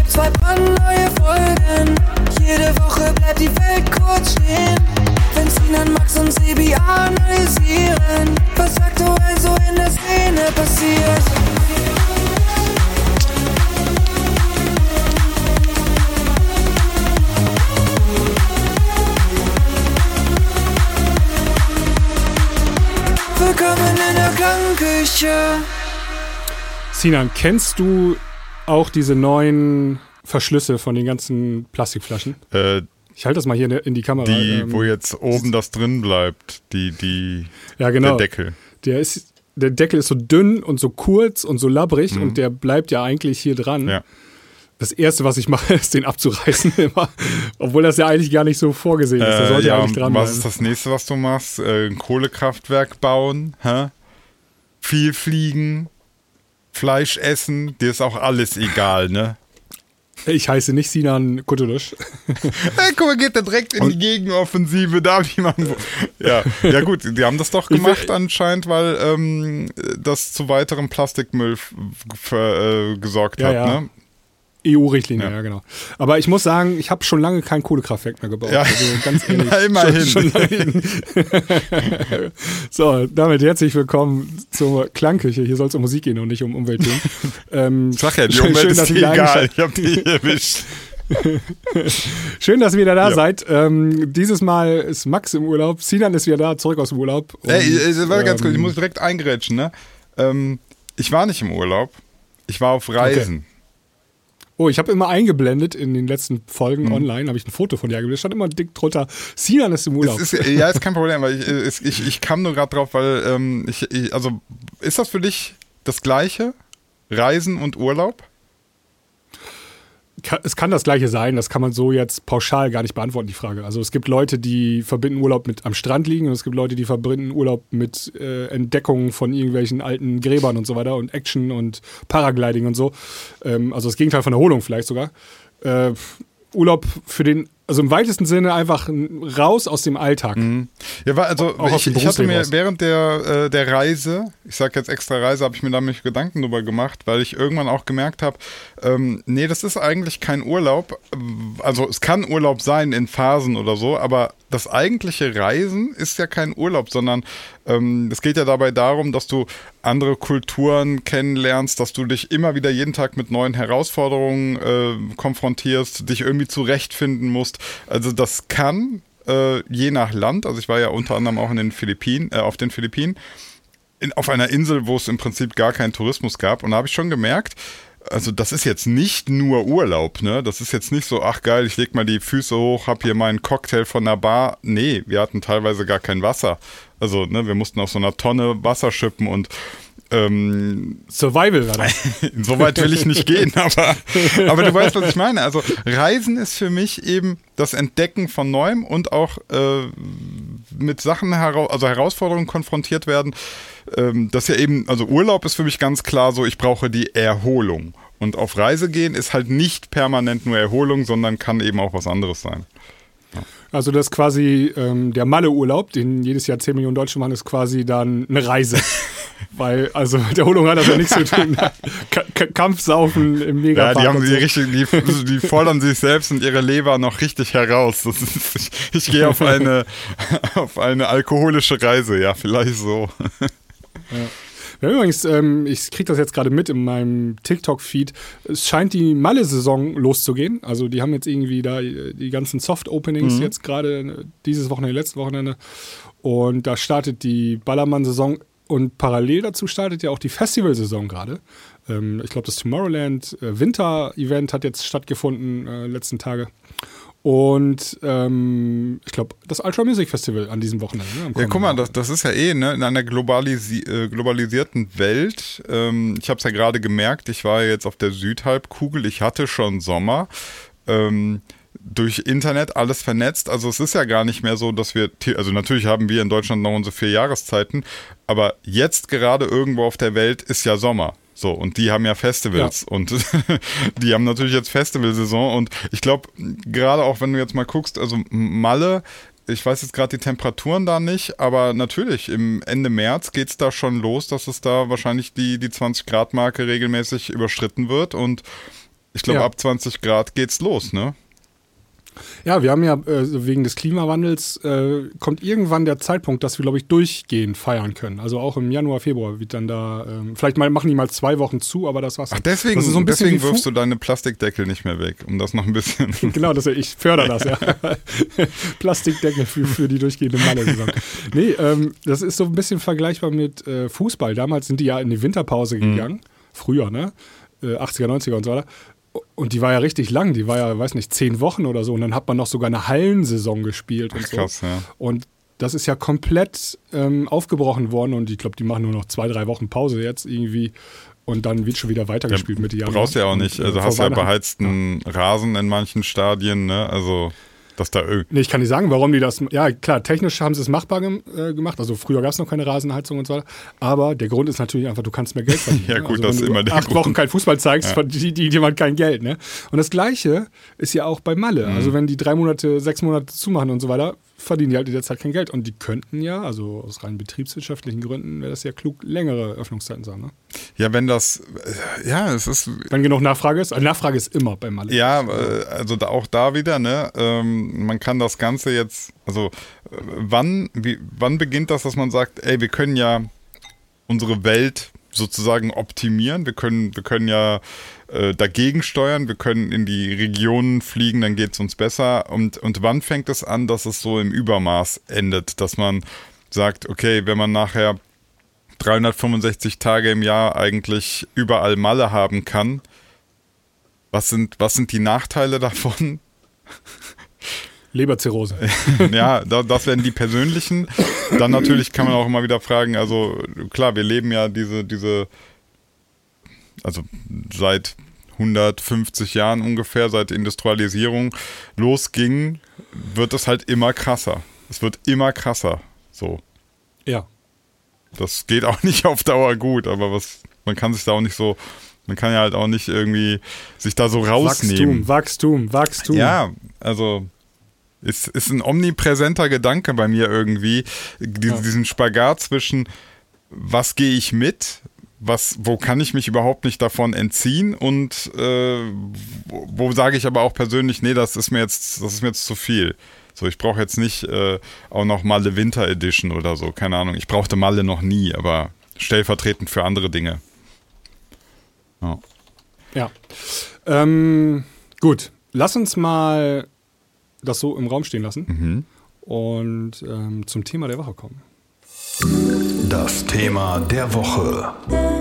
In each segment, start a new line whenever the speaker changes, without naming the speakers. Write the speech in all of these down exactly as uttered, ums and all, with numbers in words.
Zwei brandneue Folgen. Jede Woche bleibt die Welt kurz stehen. Wenn Sinan, Max und Sebi analysieren, was aktuell so in der Szene passiert. Willkommen in der Klangküche.
Sinan, kennst du auch diese neuen Verschlüsse von den ganzen Plastikflaschen?
Äh,
ich halte das mal hier in die Kamera.
Die,
ähm,
wo jetzt oben das drin bleibt, die, die,
ja, genau.
der Deckel.
Der, ist, der Deckel ist so dünn und so kurz und so labbrig mhm. und der bleibt ja eigentlich hier dran.
Ja.
Das Erste, was ich mache, ist den abzureißen immer. Obwohl das ja eigentlich gar nicht so vorgesehen ist. Der sollte
äh, ja,
ja eigentlich dran
was
bleiben.
ist das nächste, was du machst? Äh, ein Kohlekraftwerk bauen, hä? Viel fliegen, Fleisch essen, dir ist auch alles egal, ne?
Ich heiße nicht Sinan Kutulusch.
Hey, guck mal, geht der direkt in die Gegenoffensive, da wie man. Ja, ja gut, die haben das doch gemacht will, anscheinend, weil ähm, das zu weiterem Plastikmüll f- f- äh, gesorgt
ja,
hat,
ja.
ne?
E U-Richtlinie, ja.
ja,
genau. Aber ich muss sagen, ich habe schon lange kein Kohlekraftwerk mehr gebaut.
Ja,
also ganz ehrlich.
Na, immerhin.
Schon, schon lange. So, damit herzlich willkommen zur Klangküche. Hier soll es um Musik gehen und nicht um Umweltthemen. ähm,
Sag ja, die
schön,
Umwelt
schön,
ist egal. Ich hab die erwischt.
Schön, dass ihr wieder da
ja.
seid. Ähm, dieses Mal ist Max im Urlaub. Sinan ist wieder da, zurück aus dem Urlaub. Und,
Ey, warte ganz
ähm,
kurz, ich muss direkt eingrätschen, ne? Ähm, ich war nicht im Urlaub. Ich war auf Reisen.
Okay. Oh, ich habe immer eingeblendet in den letzten Folgen
mhm.
online, habe ich ein Foto von dir eingeblendet, stand immer dick drunter, Sinan ist im Urlaub.
Ist, ja, ist kein Problem, weil ich, ich, ich kam nur gerade drauf, weil ähm, ich, ich, also ist das für dich das Gleiche? Reisen und Urlaub?
Es kann das Gleiche sein, das kann man so jetzt pauschal gar nicht beantworten, die Frage. Also es gibt Leute, die verbinden Urlaub mit am Strand liegen und es gibt Leute, die verbinden Urlaub mit äh, Entdeckungen von irgendwelchen alten Gräbern und so weiter und Action und Paragliding und so. Ähm, also das Gegenteil von Erholung vielleicht sogar. Äh, Urlaub für den, also im weitesten Sinne einfach raus aus dem Alltag.
Mhm. Ja, war, also
auch
ich, ich hatte mir
raus.
während der, äh, der Reise, ich sag jetzt extra Reise, habe ich mir damit Gedanken drüber gemacht, weil ich irgendwann auch gemerkt habe, ähm, nee, das ist eigentlich kein Urlaub. Also es kann Urlaub sein in Phasen oder so, aber das eigentliche Reisen ist ja kein Urlaub, sondern ähm, es geht ja dabei darum, dass du andere Kulturen kennenlernst, dass du dich immer wieder jeden Tag mit neuen Herausforderungen äh, konfrontierst, dich irgendwie zurechtfinden musst. Also das kann äh, je nach Land, also ich war ja unter anderem auch in den Philippinen, äh, auf den Philippinen, in, auf einer Insel, wo es im Prinzip gar keinen Tourismus gab, und da habe ich schon gemerkt, also das ist jetzt nicht nur Urlaub, ne? Das ist jetzt nicht so, ach geil, ich leg mal die Füße hoch, hab hier meinen Cocktail von der Bar. Nee, wir hatten teilweise gar kein Wasser. Also, ne, wir mussten auf so einer Tonne Wasser schippen und ähm,
Survival war das.
so weit will ich nicht gehen, aber, aber du weißt, was ich meine. Also Reisen ist für mich eben das Entdecken von Neuem und auch äh, mit Sachen, hera- also Herausforderungen konfrontiert werden. Ähm, das ist ja eben, also Urlaub ist für mich ganz klar so, ich brauche die Erholung. Und auf Reise gehen ist halt nicht permanent nur Erholung, sondern kann eben auch was anderes sein. Ja.
Also das ist quasi ähm, der Malle-Urlaub, den jedes Jahr zehn Millionen Deutsche machen, ist quasi dann eine Reise. Weil, also mit Erholung hat das ja nichts zu tun. K- K- Kampfsaufen im Megapark.
Ja, die haben
und
sie
so.
richtig, die, die fordern sich selbst und ihre Leber noch richtig heraus. Das ist, ich, ich gehe auf eine, auf eine alkoholische Reise, ja, vielleicht so.
Ja. Ja, übrigens, ähm, ich kriege das jetzt gerade mit in meinem TikTok-Feed. Es scheint die Malle-Saison loszugehen. Also die haben jetzt irgendwie da die ganzen Soft-Openings mhm. jetzt gerade dieses Wochenende, letztes Wochenende. Und da startet die Ballermann-Saison. Und parallel dazu startet ja auch die Festivalsaison gerade. Ähm, ich glaube, das Tomorrowland äh, Winter-Event hat jetzt stattgefunden äh, letzten Tage. Und ähm, ich glaube, das Ultra Music Festival an diesem Wochenende. Ne,
ja, guck mal, das, das ist ja eh ne, in einer globalisi- äh, globalisierten Welt. Ähm, ich habe es ja gerade gemerkt, ich war jetzt auf der Südhalbkugel, ich hatte schon Sommer. Ähm, durch Internet alles vernetzt. Also es ist ja gar nicht mehr so, dass wir, also natürlich haben wir in Deutschland noch unsere vier Jahreszeiten, aber jetzt gerade irgendwo auf der Welt ist ja Sommer. So, und die haben ja Festivals ja. und die haben natürlich jetzt Festivalsaison und ich glaube, gerade auch wenn du jetzt mal guckst, also Malle, ich weiß jetzt gerade die Temperaturen da nicht, aber natürlich im Ende März geht es da schon los, dass es da wahrscheinlich die, die zwanzig Grad Marke regelmäßig überschritten wird und ich glaube,
Ja.
ab zwanzig Grad geht's los, ne?
Ja, wir haben ja äh, wegen des Klimawandels äh, kommt irgendwann der Zeitpunkt, dass wir, glaube ich, durchgehend feiern können. Also auch im Januar, Februar wird dann da, ähm, vielleicht mal machen die mal zwei Wochen zu, aber das war's.
Ach, deswegen,
das ist so ein bisschen
deswegen
wie
wirfst
Fu-
du deine Plastikdeckel nicht mehr weg, um das noch ein bisschen...
Genau, das, ich fördere das, ja. Plastikdeckel für, für die durchgehende Malle-Saison. Nee, ähm, das ist so ein bisschen vergleichbar mit äh, Fußball. Damals sind die ja in die Winterpause gegangen. Mhm. Früher, ne? Äh, achtziger, neunziger und so weiter. Und die war ja richtig lang, die war ja, weiß nicht, zehn Wochen oder so. Und dann hat man noch sogar eine Hallensaison gespielt und
Ach,
so.
krass, ja.
Und das ist ja komplett ähm, aufgebrochen worden. Und ich glaube, die machen nur noch zwei, drei Wochen Pause jetzt irgendwie. Und dann wird schon wieder weitergespielt
ja,
mit Januar.
Brauchst ja auch nicht.
Und, äh,
also hast ja
Weihnachten.
beheizten ja. Rasen in manchen Stadien, ne? Also... Dass da irgendwie.
Nee, ich kann nicht sagen, warum die das. Ja, klar, technisch haben sie es machbar gem äh, gemacht. Also früher gab es noch keine Rasenheizung und so weiter. Aber der Grund ist natürlich einfach, du kannst mehr Geld verdienen.
Ja, gut,
also,
das ist immer der
acht
Grund.
Wochen kein Fußball zeigst,
Ja.
verdient die jemand kein Geld. Ne? Und das Gleiche ist ja auch bei Malle.
Mhm.
Also wenn die drei Monate, sechs Monate zumachen und so weiter, verdienen die halt in der Zeit kein Geld. Und die könnten ja, also aus rein betriebswirtschaftlichen Gründen, wäre das ja klug, längere Öffnungszeiten sein. Ne?
Ja, wenn das. Ja, es ist.
Wenn genug Nachfrage ist. Also Nachfrage ist immer bei Malle.
Ja, äh, also da, auch da wieder, ne? Ähm, man kann das Ganze jetzt. Also, äh, wann, wie, wann beginnt das, dass man sagt, ey, wir können ja unsere Welt sozusagen optimieren. Wir können, wir können ja äh, dagegen steuern, wir können in die Regionen fliegen, dann geht es uns besser. Und, und wann fängt es an, dass es so im Übermaß endet, dass man sagt, okay, wenn man nachher dreihundertfünfundsechzig Tage im Jahr eigentlich überall Malle haben kann, was sind, was sind die Nachteile davon?
Leberzirrhose.
Ja, da, das wären die persönlichen. Dann natürlich kann man auch immer wieder fragen, also klar, wir leben ja diese, diese, also seit hundertfünfzig Jahren ungefähr, seit die Industrialisierung losging, wird es halt immer krasser. Es wird immer krasser, so.
Ja.
Das geht auch nicht auf Dauer gut, aber was, man kann sich da auch nicht so, man kann ja halt auch nicht irgendwie sich da so rausnehmen.
Wachstum, Wachstum, Wachstum.
Ja, also ist, ist ein omnipräsenter Gedanke bei mir irgendwie, die,
Ja.
diesen Spagat zwischen, was gehe ich mit, was, wo kann ich mich überhaupt nicht davon entziehen und äh, wo, wo sage ich aber auch persönlich, nee, das ist mir jetzt, das ist mir jetzt zu viel. So, ich brauche jetzt nicht äh, auch noch Malle Winter Edition oder so, keine Ahnung. Ich brauchte Malle noch nie, aber stellvertretend für andere Dinge. Ja.
Ja. Ähm, gut, lass uns mal das so im Raum stehen lassen
Mhm.
und ähm, zum Thema der Woche kommen.
Das Thema der Woche.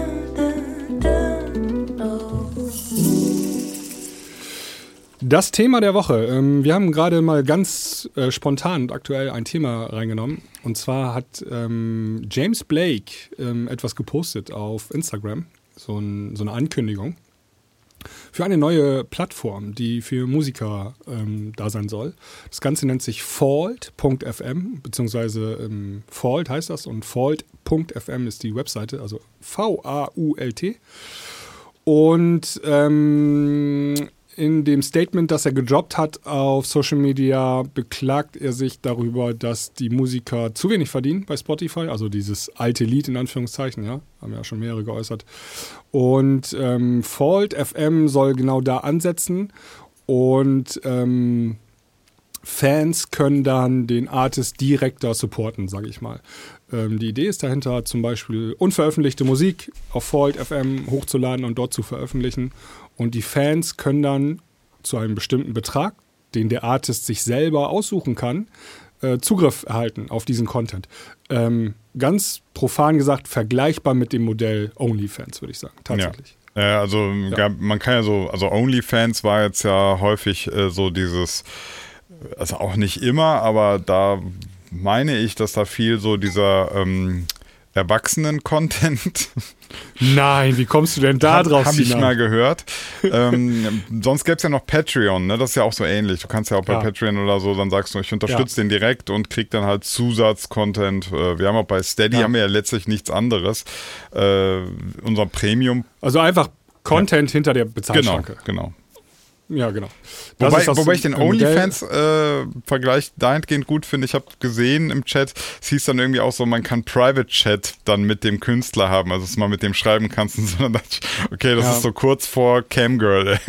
Das Thema der Woche. Ähm, wir haben gerade mal ganz äh, spontan und aktuell ein Thema reingenommen. Und zwar hat ähm, James Blake ähm, etwas gepostet auf Instagram, so, ein, so eine Ankündigung, für eine neue Plattform, die für Musiker ähm, da sein soll. Das Ganze nennt sich Fault Punkt f m, beziehungsweise ähm, Fault heißt das und Fault Punkt f m ist die Webseite, also V A U L T. Und ähm, in dem Statement, das er gedroppt hat auf Social Media, beklagt er sich darüber, dass die Musiker zu wenig verdienen bei Spotify. Also dieses alte Lied in Anführungszeichen, ja, haben ja schon mehrere geäußert. Und ähm, Fault F M soll genau da ansetzen und ähm, Fans können dann den Artist direkter supporten, sage ich mal. Ähm, die Idee ist dahinter, zum Beispiel unveröffentlichte Musik auf Fault F M hochzuladen und dort zu veröffentlichen. Und die Fans können dann zu einem bestimmten Betrag, den der Artist sich selber aussuchen kann, äh, Zugriff erhalten auf diesen Content. Ähm, ganz profan gesagt, vergleichbar mit dem Modell OnlyFans, würde ich sagen, tatsächlich.
Ja. Ja, also
Ja.
Gab, man kann ja so, also OnlyFans war jetzt ja häufig äh, so dieses, also auch nicht immer, aber da meine ich, dass da viel so dieser ähm, Erwachsenen-Content.
Nein, wie kommst du denn da
Hab-
drauf?
Hab ich
Sinan?
mal gehört. ähm, sonst gäbe es ja noch Patreon, ne? Das ist ja auch so ähnlich. Du kannst ja auch bei
Ja.
Patreon oder so, dann sagst du, ich unterstütze den direkt und krieg dann halt Zusatz-Content. Äh, Wir haben auch bei Steady,
Ja.
haben wir ja letztlich nichts anderes. Äh, unser Premium.
Also einfach Content hinter der
Genau,
Bezahlschranke.
genau.
Ja, genau. Das
Wobei,
ist das
wobei ich den
Modell.
OnlyFans-Vergleich dahingehend gut finde. Ich habe gesehen im Chat, es hieß dann irgendwie auch so, man kann Private-Chat dann mit dem Künstler haben, also dass du mal mit dem schreiben kannst. Und so, dann dachte ich, okay, das
Ja.
ist so kurz vor Camgirl.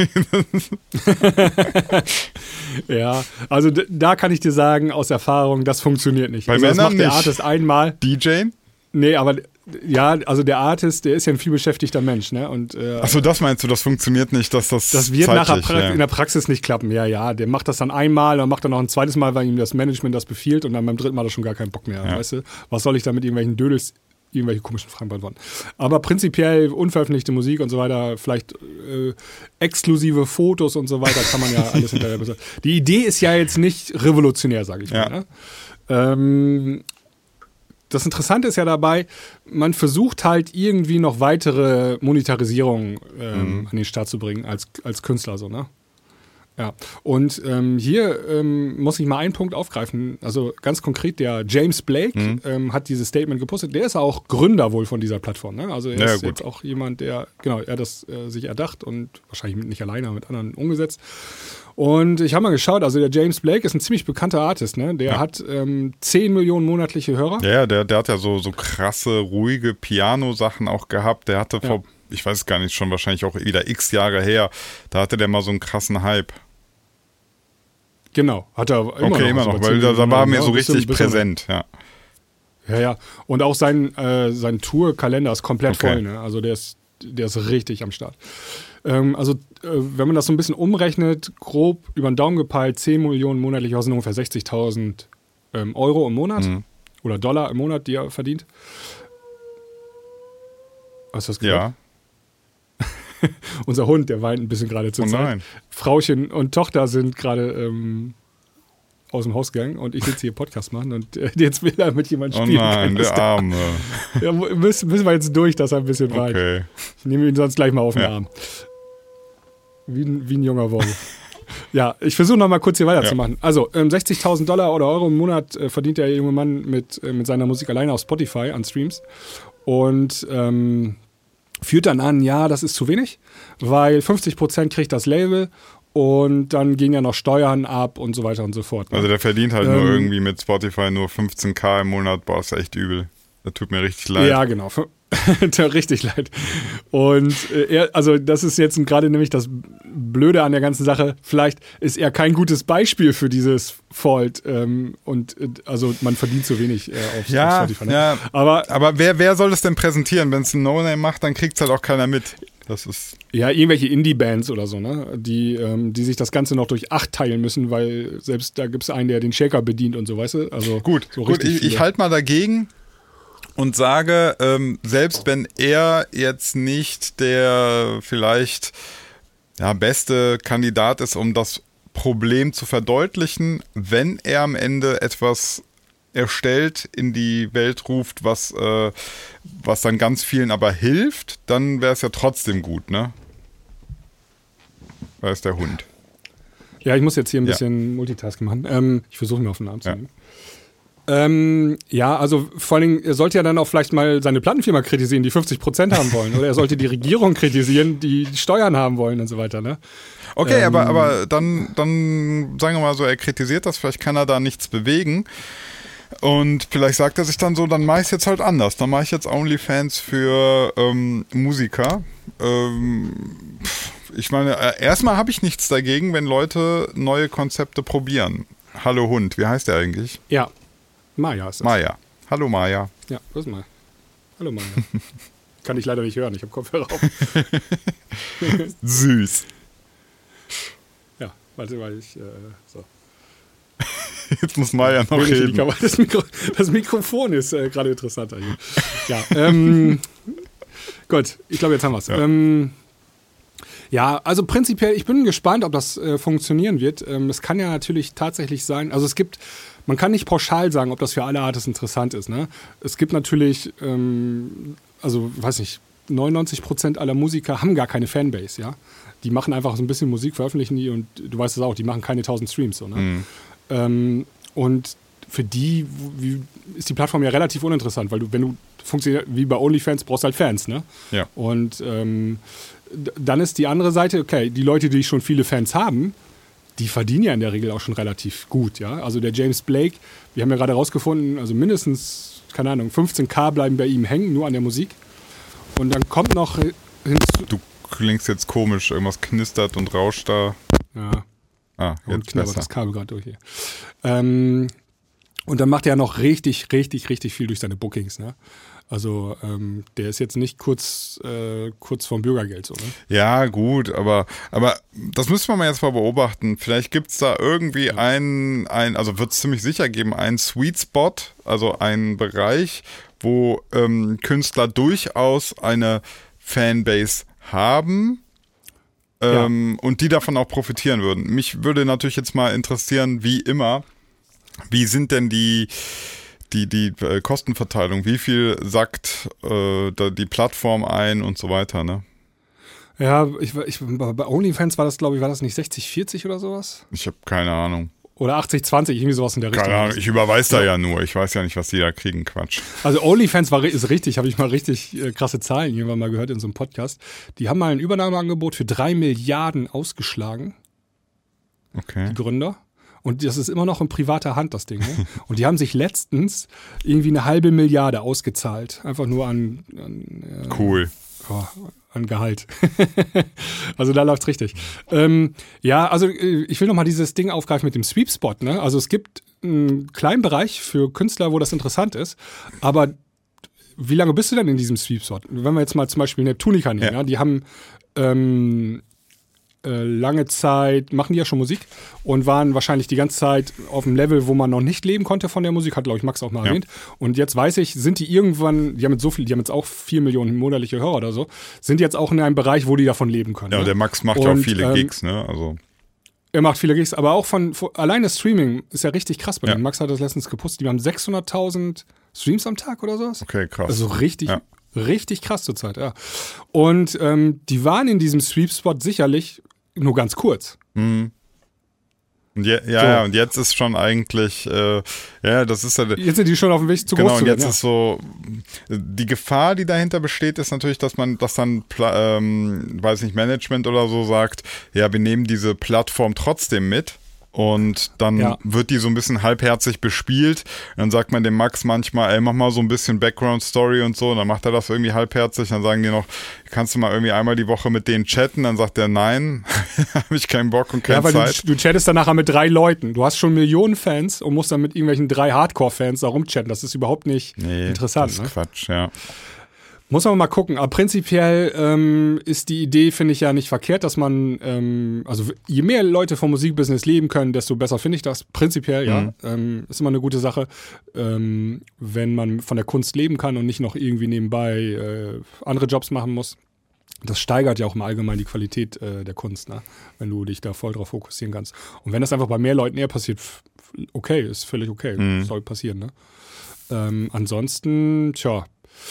Ja, also d- da kann ich dir sagen, aus Erfahrung, das funktioniert nicht.
Bei
also das
Männern
macht der
nicht.
Artist einmal.
D J?
Nee, aber ja, also der Artist, der ist ja ein vielbeschäftigter Mensch, ne? Und äh,
Achso, das meinst du, das funktioniert nicht, dass das
das wird
zeitlich,
nachher pra-
ja.
in der Praxis nicht klappen. Ja, ja, der macht das dann einmal, dann macht er noch ein zweites Mal, weil ihm das Management das befiehlt und dann beim dritten Mal hat er schon gar keinen Bock mehr,
Ja.
weißt du? Was soll ich da mit irgendwelchen Dödels, irgendwelche komischen Fragen beantworten? Aber prinzipiell unveröffentlichte Musik und so weiter, vielleicht äh, exklusive Fotos und so weiter, kann man ja alles hinterher besorgen. Die Idee ist ja jetzt nicht revolutionär, sage ich
Ja.
mal. Ne? Ähm, Das Interessante ist ja dabei, man versucht halt irgendwie noch weitere Monetarisierung ähm,
Mhm.
an den Start zu bringen als, als Künstler, so, ne? Ja. Und ähm, hier ähm, muss ich mal einen Punkt aufgreifen. Also ganz konkret, der James Blake
Mhm.
ähm, hat dieses Statement gepostet. Der ist auch Gründer wohl von dieser Plattform, ne? Also er
Ja,
ist
gut.
jetzt auch jemand, der, genau, er hat das äh, sich erdacht und wahrscheinlich mit, nicht alleine, aber mit anderen umgesetzt. Und ich habe mal geschaut, also der James Blake ist ein ziemlich bekannter Artist, ne? Der
Ja.
hat ähm, zehn Millionen monatliche Hörer.
Ja, ja, der, der hat ja so, so krasse, ruhige Piano-Sachen auch gehabt. Der hatte
Ja.
vor, ich weiß gar nicht, schon wahrscheinlich auch wieder x Jahre her, da hatte der mal so einen krassen Hype.
Genau, hat er immer
okay,
noch.
immer
also
noch,
bei
weil
zehn
da, da war
Millionen,
mir
ja,
so
bisschen-
richtig
bisschen-
präsent, ja.
Ja, ja. Und auch sein, äh, sein Tourkalender ist komplett
Okay.
voll. Ne? Also der ist, der ist richtig am Start. Ähm, also äh, wenn man das so ein bisschen umrechnet, grob über den Daumen gepeilt, zehn Millionen monatlich, das sind ungefähr sechzigtausend ähm, Euro im Monat
Mhm.
oder Dollar im Monat, die er verdient. Hast du das gehört?
Ja.
Unser Hund, der weint ein bisschen gerade zur
Oh
Zeit.
nein.
Frauchen und Tochter sind gerade ähm, aus dem Haus gegangen und ich sitze hier Podcast machen und äh, jetzt will er mit jemandem
Oh
spielen.
nein,
Keiner ist
der
da.
Arme.
Ja, mu- müssen, müssen wir jetzt durch, dass er ein bisschen weint.
Okay.
Ich nehme ihn sonst gleich mal auf den
Ja.
Arm. Wie ein, wie ein junger Wolf. Ja, ich versuche noch mal kurz hier weiterzumachen. Also, ähm, sechzigtausend Dollar oder Euro im Monat äh, verdient der junge Mann mit, äh, mit seiner Musik alleine auf Spotify an Streams. Und ähm, führt dann an, ja, das ist zu wenig, weil fünfzig Prozent kriegt das Label und dann gehen ja noch Steuern ab und so weiter und so fort. Ne?
Also der verdient halt nur
Ähm,
irgendwie mit Spotify nur fünfzehn K im Monat. Boah, ist echt übel. Das tut mir richtig leid.
Ja, genau. Tut richtig leid. Und äh, er, also das ist jetzt gerade nämlich das Blöde an der ganzen Sache. Vielleicht ist er kein gutes Beispiel für dieses Fault. Ähm, und äh, also man verdient zu wenig äh, auf,
Ja,
auf Spotify. Ne?
ja.
Aber
Aber wer, wer soll das denn präsentieren? Wenn es ein No-Name macht, dann kriegt es halt auch keiner mit. Das ist.
ja, irgendwelche Indie-Bands oder so, ne? Die, ähm, die sich das Ganze noch durch acht teilen müssen, weil selbst da gibt es einen, der den Shaker bedient und so, weißt du? Also
Gut,
so
gut
richtig
ich, ich
viele.
halte mal dagegen und sage, ähm, selbst wenn er jetzt nicht der vielleicht ja, beste Kandidat ist, um das Problem zu verdeutlichen, wenn er am Ende etwas erstellt, in die Welt ruft, was, äh, was dann ganz vielen aber hilft, dann wäre es ja trotzdem gut, ne? Da ist der Hund.
Ja, ich muss jetzt hier ein
Ja.
bisschen Multitasking machen. Ähm, ich versuche mir auf den Arm zu
Ja.
nehmen. Ähm, ja, also vor allen Dingen, er sollte ja dann auch vielleicht mal seine Plattenfirma kritisieren, die fünfzig Prozent haben wollen. Oder er sollte die Regierung kritisieren, die Steuern haben wollen und so weiter. Ne?
Okay,
Ähm,
aber, aber dann, dann sagen wir mal so, er kritisiert das, vielleicht kann er da nichts bewegen. Und vielleicht sagt er sich dann so, dann mache ich es jetzt halt anders. Dann mache ich jetzt OnlyFans für ähm, Musiker. Ähm, pff, ich meine, äh, erstmal habe ich nichts dagegen, wenn Leute neue Konzepte probieren. Hallo Hund, wie heißt der eigentlich?
Ja, Maya ist das.
Maya. Hallo Maya.
Ja, das ist mal. Hallo Maya. Kann ich leider nicht hören, ich habe Kopfhörer auf.
Süß.
Ja, warte mal, ich, äh, so.
Jetzt muss Maya noch
Will nicht in die
reden.
Kamera. Das, Mikro, das Mikrofon ist äh, gerade interessanter hier. Ja, ähm, gut, ich glaube, jetzt haben wir es.
Ja.
Ähm, ja, also prinzipiell, ich bin gespannt, ob das äh, funktionieren wird. Ähm, es kann ja natürlich tatsächlich sein, also es gibt, man kann nicht pauschal sagen, ob das für alle Artists interessant ist. Ne? Es gibt natürlich, ähm, also weiß nicht, neunundneunzig Prozent aller Musiker haben gar keine Fanbase, ja. Die machen einfach so ein bisschen Musik, veröffentlichen die und du weißt es auch, die machen keine tausend Streams. So, ne?
Mhm.
Ähm, und für die wie, ist die Plattform ja relativ uninteressant, weil du, wenn du funktioniert wie bei OnlyFans, brauchst du halt Fans, ne?
Ja.
Und ähm, d- dann ist die andere Seite, okay, die Leute, die schon viele Fans haben, die verdienen ja in der Regel auch schon relativ gut, ja. Also der James Blake, wir haben ja gerade rausgefunden, also mindestens, keine Ahnung, fünfzehn K bleiben bei ihm hängen, nur an der Musik. Und dann kommt noch hinzu...
Du klingst jetzt komisch, irgendwas knistert und rauscht da.
Ja.
Ah,
Und
jetzt
knabbert
besser.
das Kabel gerade durch hier. Ähm, und dann macht er noch richtig, richtig, richtig viel durch seine Bookings, ne? Also ähm, der ist jetzt nicht kurz, äh, kurz vorm Bürgergeld so, ne?
Ja, gut, aber, aber das müssen wir mal jetzt mal beobachten. Vielleicht gibt es da irgendwie einen, ein, also wird es ziemlich sicher geben, einen Sweet Spot, also einen Bereich, wo ähm, Künstler durchaus eine Fanbase haben ähm, ja. und die davon auch profitieren würden. Mich würde natürlich jetzt mal interessieren, wie immer, wie sind denn die die, die äh, Kostenverteilung, wie viel sackt äh, da die Plattform ein und so weiter, ne?
Ja, ich, ich, bei OnlyFans war das, glaube ich, war das nicht sechzig vierzig oder sowas?
Ich habe keine Ahnung.
Oder achtzig zwanzig, irgendwie sowas in der Richtung.
Keine Ahnung, ich überweise da ja nur. Ich weiß ja nicht, was die da kriegen, Quatsch.
Also OnlyFans war, ist richtig, habe ich mal richtig äh, krasse Zahlen irgendwann mal gehört in so einem Podcast. Die haben mal ein Übernahmeangebot für drei Milliarden ausgeschlagen,
Okay.
die Gründer. Und das ist immer noch in privater Hand, das Ding. Ne? Und die haben sich letztens irgendwie eine halbe Milliarde ausgezahlt. Einfach nur an, an, äh,
Cool.
oh, an Gehalt. Also da läuft's richtig. Ähm, ja, also äh, ich will nochmal dieses Ding aufgreifen mit dem Sweep Spot. Ne? Also es gibt einen kleinen Bereich für Künstler, wo das interessant ist. Aber wie lange bist du denn in diesem Sweep Spot? Wenn wir jetzt mal zum Beispiel Neptunica nehmen,
Ja.
ja? Die haben ähm, äh, lange Zeit, machen die ja schon Musik und waren wahrscheinlich die ganze Zeit auf einem Level, wo man noch nicht leben konnte von der Musik, hat, glaube ich, Max auch mal
Ja.
erwähnt. Und jetzt weiß ich, sind die irgendwann, die haben jetzt so viel, die haben jetzt auch vier Millionen monatliche Hörer oder so, sind jetzt auch in einem Bereich, wo die davon leben können.
Ja,
ne?
und der Max macht ja auch
Und,
viele
ähm,
Gigs, ne? Also,
Er macht viele Gigs, aber auch von, von alleine Streaming ist ja richtig krass bei
Ja.
denen. Max hat das letztens gepostet, die haben sechshunderttausend Streams am Tag oder sowas.
okay, krass.
Also richtig,
Ja.
richtig krass zurzeit, ja. Und ähm, die waren in diesem Sweep-Spot sicherlich nur ganz kurz.
Mhm. Und je, ja,
So.
ja, und jetzt ist schon eigentlich, äh, ja, das ist ja,
Jetzt sind die schon auf dem Weg zu
genau,
groß zu
und jetzt
werden,
ist so, die Gefahr, die dahinter besteht, ist natürlich, dass man, dass dann, Pla- ähm, weiß nicht, Management oder so sagt, ja, wir nehmen diese Plattform trotzdem mit. Und dann
Ja.
wird die so ein bisschen halbherzig bespielt. Und dann sagt man dem Max manchmal, ey, mach mal so ein bisschen Background-Story und so. Und dann macht er das irgendwie halbherzig. Dann sagen die noch, kannst du mal irgendwie einmal die Woche mit denen chatten? Dann sagt er, nein, habe ich keinen Bock und keine
ja, weil
Zeit.
du, du chattest dann nachher mit drei Leuten. Du hast schon Millionen Fans und musst dann mit irgendwelchen drei Hardcore-Fans da rumchatten. Das ist überhaupt nicht
Nee,
interessant.
das ist
Ne?
Quatsch, ja.
Muss man mal gucken. Aber prinzipiell ähm, ist die Idee, finde ich, ja nicht verkehrt, dass man, ähm, also je mehr Leute vom Musikbusiness leben können, desto besser finde ich das. Prinzipiell, ja.
Mhm.
Ähm, ist immer eine gute Sache, ähm, wenn man von der Kunst leben kann und nicht noch irgendwie nebenbei äh, andere Jobs machen muss. Das steigert ja auch im Allgemeinen die Qualität äh, der Kunst, ne? Wenn du dich da voll drauf fokussieren kannst. Und wenn das einfach bei mehr Leuten eher passiert, f- okay, ist völlig okay.
Mhm.
Soll passieren, ne? Ähm, ansonsten, tja,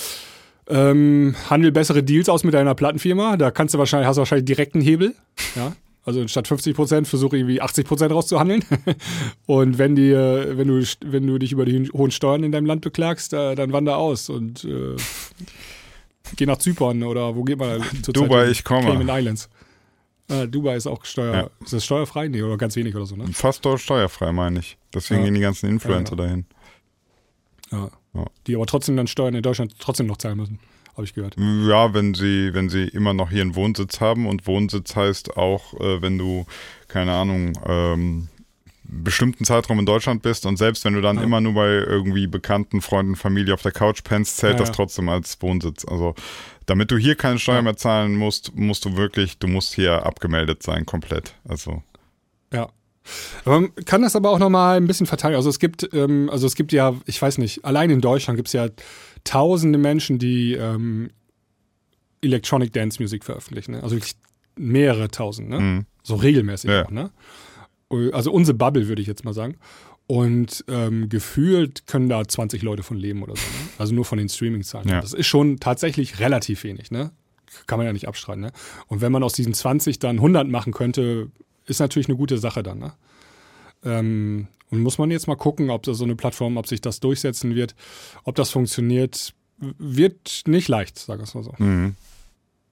ähm, handel bessere Deals aus mit deiner Plattenfirma. Da kannst du wahrscheinlich, hast du wahrscheinlich direkt einen Hebel. Ja? Also statt fünfzig Prozent versuche irgendwie achtzig Prozent rauszuhandeln. Und wenn die, wenn du, wenn du dich über die hohen Steuern in deinem Land beklagst, äh, dann wander aus und äh, geh nach Zypern oder wo geht man zurzeit?
Dubai,
hin?
ich komme.
Cayman Islands. Äh, Dubai ist auch Steuer.
Ja.
Ist das steuerfrei? Nee, oder ganz wenig oder so, ne?
Fast dort steuerfrei, meine ich. Deswegen
Ja.
gehen die ganzen Influencer
Ja,
dahin.
Ja.
Ja.
Die aber trotzdem dann Steuern in Deutschland trotzdem noch zahlen müssen. Habe ich gehört.
Ja, wenn sie, wenn sie immer noch hier einen Wohnsitz haben, und Wohnsitz heißt auch, äh, wenn du, keine Ahnung, ähm, bestimmten Zeitraum in Deutschland bist, und selbst wenn du dann
Ja.
immer nur bei irgendwie Bekannten, Freunden, Familie auf der Couch pennst, zählt
Ja,
das
ja.
trotzdem als Wohnsitz. Also damit du hier keine Steuer
Ja.
mehr zahlen musst, musst du wirklich, du musst hier abgemeldet sein, komplett. Also
Ja. Aber man kann das aber auch nochmal ein bisschen verteilen. Also es gibt, ähm, also es gibt ja, ich weiß nicht, allein in Deutschland gibt es ja tausende Menschen, die ähm, Electronic Dance Music veröffentlichen. Ne? Also wirklich mehrere tausend, ne?
Mhm.
So regelmäßig
Ja.
auch, ne? Also unsere Bubble, würde ich jetzt mal sagen. Und ähm, gefühlt können da zwanzig Leute von leben oder so. Ne? Also nur von den Streaming-Zahlen.
Ja.
Das ist schon tatsächlich relativ wenig, ne? Kann man ja nicht abstreiten, ne? Und wenn man aus diesen zwanzig dann hundert machen könnte, ist natürlich eine gute Sache dann, ne? Ähm, und muss man jetzt mal gucken, ob da so eine Plattform, ob sich das durchsetzen wird, ob das funktioniert, wird nicht leicht, sag ich es mal so.
mhm.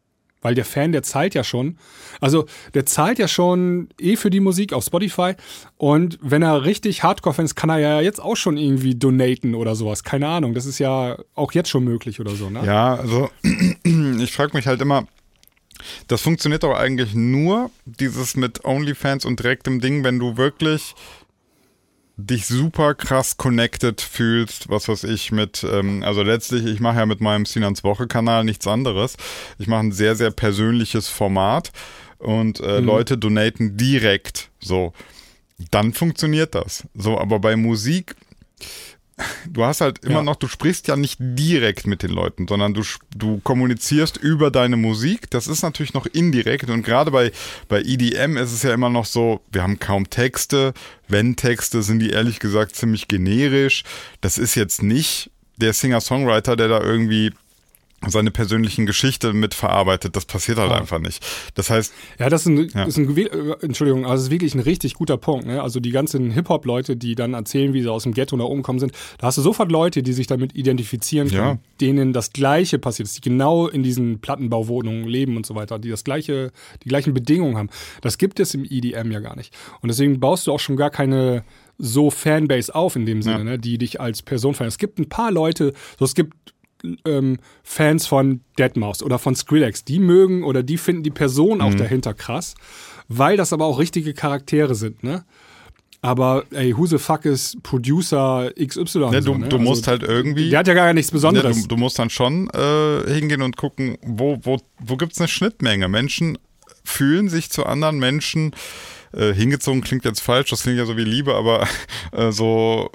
weil der Fan, der zahlt ja schon, also der zahlt ja schon eh für die Musik auf Spotify und wenn er richtig Hardcore-Fan ist, kann er ja jetzt auch schon irgendwie donaten oder sowas, keine Ahnung, das ist ja auch jetzt schon möglich oder so, ne?
Ja, also ich frage mich halt immer, das funktioniert doch eigentlich nur, dieses mit OnlyFans und direktem Ding, wenn du wirklich dich super krass connected fühlst, was weiß ich, mit, ähm, also letztlich, ich mache ja mit meinem Sinans Woche-Kanal nichts anderes. Ich mache ein sehr, sehr persönliches Format und äh, mhm. Leute donaten direkt, so. Dann funktioniert das. So, aber bei Musik, du hast halt immer ja. noch, du sprichst ja nicht direkt mit den Leuten, sondern du, du kommunizierst über deine Musik. Das ist natürlich noch indirekt und gerade bei, bei E D M ist es ja immer noch so, wir haben kaum Texte. Wenn Texte, sind die ehrlich gesagt ziemlich generisch. Das ist jetzt nicht der Singer-Songwriter, der da irgendwie seine persönlichen Geschichte mitverarbeitet. Das passiert halt ja. einfach nicht. Das heißt...
Ja, das ist ein, ja. ist ein Entschuldigung, also das ist wirklich ein richtig guter Punkt. Ne? Also die ganzen Hip-Hop-Leute, die dann erzählen, wie sie aus dem Ghetto nach oben gekommen sind, da hast du sofort Leute, die sich damit identifizieren können, ja. denen das Gleiche passiert ist, die genau in diesen Plattenbauwohnungen leben und so weiter, die das gleiche, die gleichen Bedingungen haben. Das gibt es im E D M ja gar nicht. Und deswegen baust du auch schon gar keine so Fanbase auf in dem Sinne, ja. ne? Die dich als Person feiern. Es gibt ein paar Leute, so es gibt Ähm, Fans von deadmau five oder von Skrillex, die mögen oder die finden die Person auch mhm. dahinter krass, weil das aber auch richtige Charaktere sind, ne? Aber ey, who the fuck is Producer X Y?
Ne,
so,
du,
ne?
du musst
also,
halt irgendwie...
Der hat ja gar nichts Besonderes.
Ne, du, du musst dann schon äh, hingehen und gucken, wo, wo, wo gibt es eine Schnittmenge? Menschen fühlen sich zu anderen Menschen äh, hingezogen, klingt jetzt falsch, das klingt ja so wie Liebe, aber äh, so,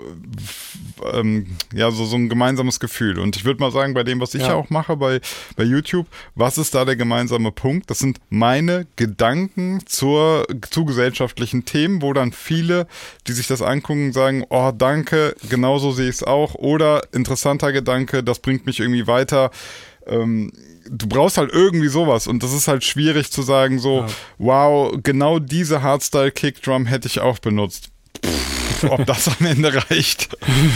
ähm, ja, so, so ein gemeinsames Gefühl. Und ich würde mal sagen, bei dem, was ich ja. ja auch mache bei, bei YouTube, was ist da der gemeinsame Punkt? Das sind meine Gedanken zur, zu gesellschaftlichen Themen, wo dann viele, die sich das angucken, sagen, oh, danke, genauso sehe ich es auch. Oder interessanter Gedanke, das bringt mich irgendwie weiter. Ähm, du brauchst halt irgendwie sowas und das ist halt schwierig zu sagen so, ja. wow, genau diese Hardstyle-Kickdrum hätte ich auch benutzt. Pff, ob das am Ende reicht.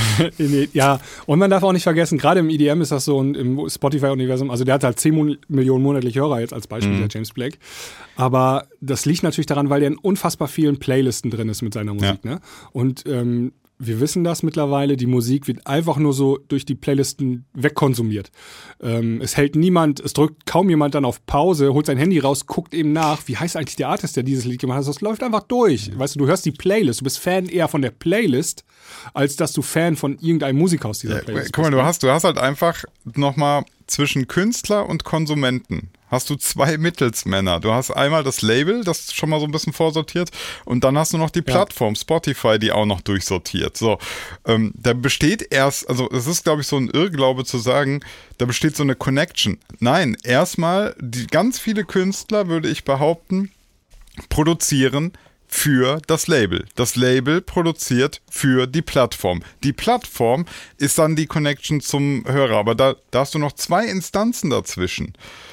Ja, und man darf auch nicht vergessen, gerade im E D M ist das so und im Spotify-Universum, also der hat halt zehn Millionen monatliche Hörer jetzt als Beispiel, mhm. der James Blake. Aber das liegt natürlich daran, weil der in unfassbar vielen Playlisten drin ist mit seiner Musik. Ja. Ne? Und ähm, wir wissen das mittlerweile, die Musik wird einfach nur so durch die Playlisten wegkonsumiert. Ähm, es hält niemand, es drückt kaum jemand dann auf Pause, holt sein Handy raus, guckt eben nach, wie heißt eigentlich der Artist, der dieses Lied gemacht hat. Das läuft einfach durch. Weißt du, du hörst die Playlist, du bist Fan eher von der Playlist, als dass du Fan von irgendeinem Musiker aus dieser
ja,
Playlist
guck mal,
bist.
du hast, du hast halt einfach nochmal zwischen Künstler und Konsumenten hast du zwei Mittelsmänner. Du hast einmal das Label, das schon mal so ein bisschen vorsortiert und dann hast du noch die Plattform ja. Spotify, die auch noch durchsortiert. So, ähm, da besteht erst, also es ist, glaube ich, so ein Irrglaube zu sagen, da besteht so eine Connection. Nein, erstmal, die ganz viele Künstler, würde ich behaupten, produzieren für das Label. Das Label produziert für die Plattform. Die Plattform ist dann die Connection zum Hörer, aber da, da hast du noch zwei Instanzen dazwischen.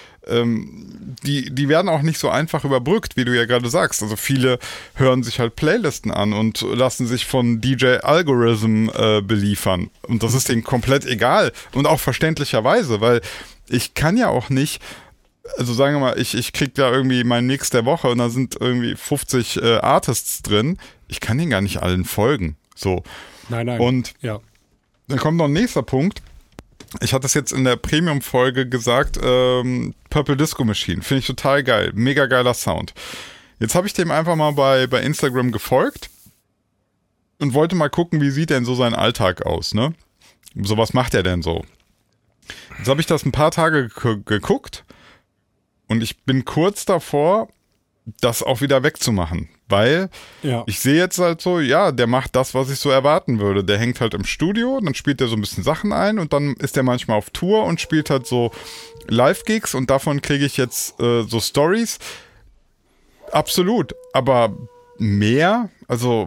Ähm, die, die werden auch nicht so einfach überbrückt, wie du ja gerade sagst. Also viele hören sich halt Playlisten an und lassen sich von D J Algorithm äh, beliefern. Und das ist denen komplett egal. Und auch verständlicherweise, weil ich kann ja auch nicht, also sagen wir mal, ich, ich krieg da irgendwie meinen Mix der Woche und da sind irgendwie fünfzig äh, Artists drin. Ich kann denen gar nicht allen folgen. So.
Nein, nein.
Und
ja.
dann kommt noch ein nächster Punkt. Ich hatte es jetzt in der Premium-Folge gesagt, ähm, Purple Disco Machine, finde ich total geil, mega geiler Sound. Jetzt habe ich dem einfach mal bei, bei Instagram gefolgt und wollte mal gucken, wie sieht denn so sein Alltag aus, ne? So, was macht er denn so? Jetzt habe ich das ein paar Tage ge- geguckt und ich bin kurz davor, das auch wieder wegzumachen, weil ja. ich sehe jetzt halt so, ja, der macht das, was ich so erwarten würde. Der hängt halt im Studio, dann spielt er so ein bisschen Sachen ein und dann ist er manchmal auf Tour und spielt halt so Live-Gigs und davon kriege ich jetzt äh, so Stories. Absolut, aber mehr, also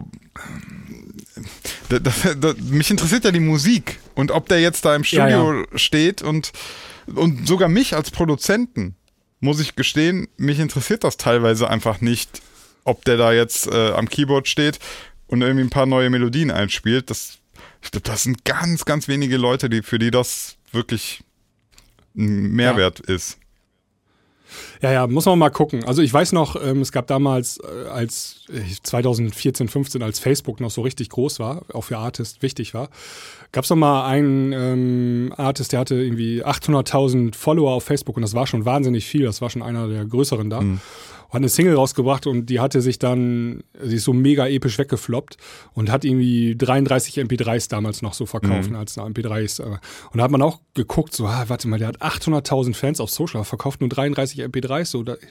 da, da, da, mich interessiert ja die Musik und ob der jetzt da im Studio ja, ja. steht und, und sogar mich als Produzenten, muss ich gestehen, mich interessiert das teilweise einfach nicht, ob der da jetzt äh, am Keyboard steht und irgendwie ein paar neue Melodien einspielt. Das, ich glaube, das sind ganz, ganz wenige Leute, die für die das wirklich ein Mehrwert ja. ist.
Ja, ja, muss man mal gucken. Also ich weiß noch, ähm, es gab damals, äh, als äh, zwanzig vierzehn, fünfzehn, als Facebook noch so richtig groß war, auch für Artists wichtig war, gab es noch mal einen ähm, Artist, der hatte irgendwie achthunderttausend Follower auf Facebook und das war schon wahnsinnig viel, das war schon einer der größeren da. Mhm. Hat eine Single rausgebracht und die hatte sich dann, sie ist so mega episch weggefloppt und hat irgendwie dreiunddreißig M P dreis damals noch so verkauft, mhm. als eine M P drei ist. Und da hat man auch geguckt, so, ah, warte mal, der hat achthunderttausend Fans auf Social, verkauft nur dreiunddreißig M P dreis, so, da,